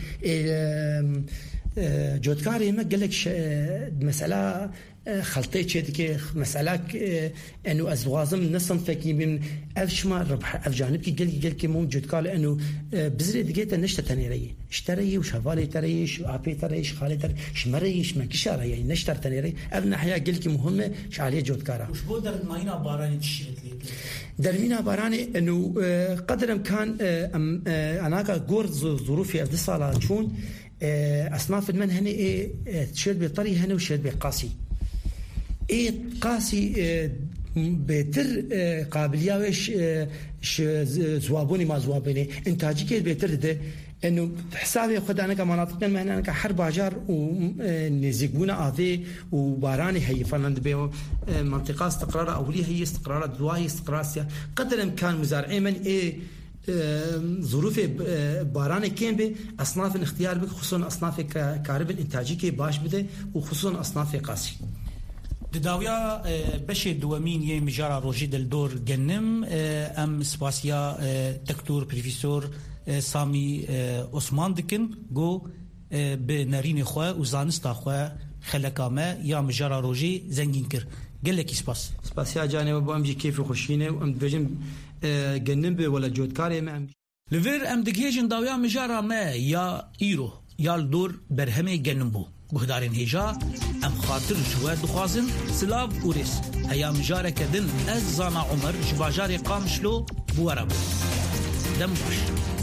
جودكاري ما قال لك مسألة خلطية شيء مسألة إنه أزوازم نصنفك من أفشما ربح أفجانبك قال قال كي مو جودكار لأنه بزري دقيقة نشتة تنيري اشتري وش هفالي تري وش عبي تري وش خالي تري وش مري وش مكشارة يعني نشتر تنيري أبن حياة قال كي مهمة وش عليه جودكارة وش بودر ماينا باراني تشيرت لي درمينا باراني إنه قدر كان أنا كجور ظروفي أفضل صالة شون أصناف المن هني إيه تشيل بطري هنا وشيل بقاسي إيه قاسي بيتر قابلية وش زوابوني ما زوابوني إنتاجي كي بيتر ده إنه حسابي خد أنا كمناطق ما هنا كحرب عجار ونزيقونا آذي وباراني هي فنند بيو منطقة استقرار أولية هي استقرار دواهي استقرار سيا قدر الإمكان مزارعين من إيه ظروف باران كين به أصناف الاختيار بك خصوصا أصناف كهرباء الإنتاجي كي باش بده وخصوصا أصناف قاسي دداويا بشي دوامين يم جارا روجي دلدور جنم أم سباسيا دكتور بروفيسور سامي عثمان دكن جو بنارين خوا وزانستا خوا خلقامه يا مجارا روجي زنجين كر قال لك سباس سباسيا جانب ابو امجي كيف خوشينه وام بجم جنب ولا جودكاري ما لفير ام دجيجن داويا مجارا ما يا ايرو يا الدور برهمه جنبو بهدارين هجا ام خاطر جواد دخوازن سلاف اوريس هيا مجارا كدن از زانا عمر جباجاري قامشلو بوارا بو دم باش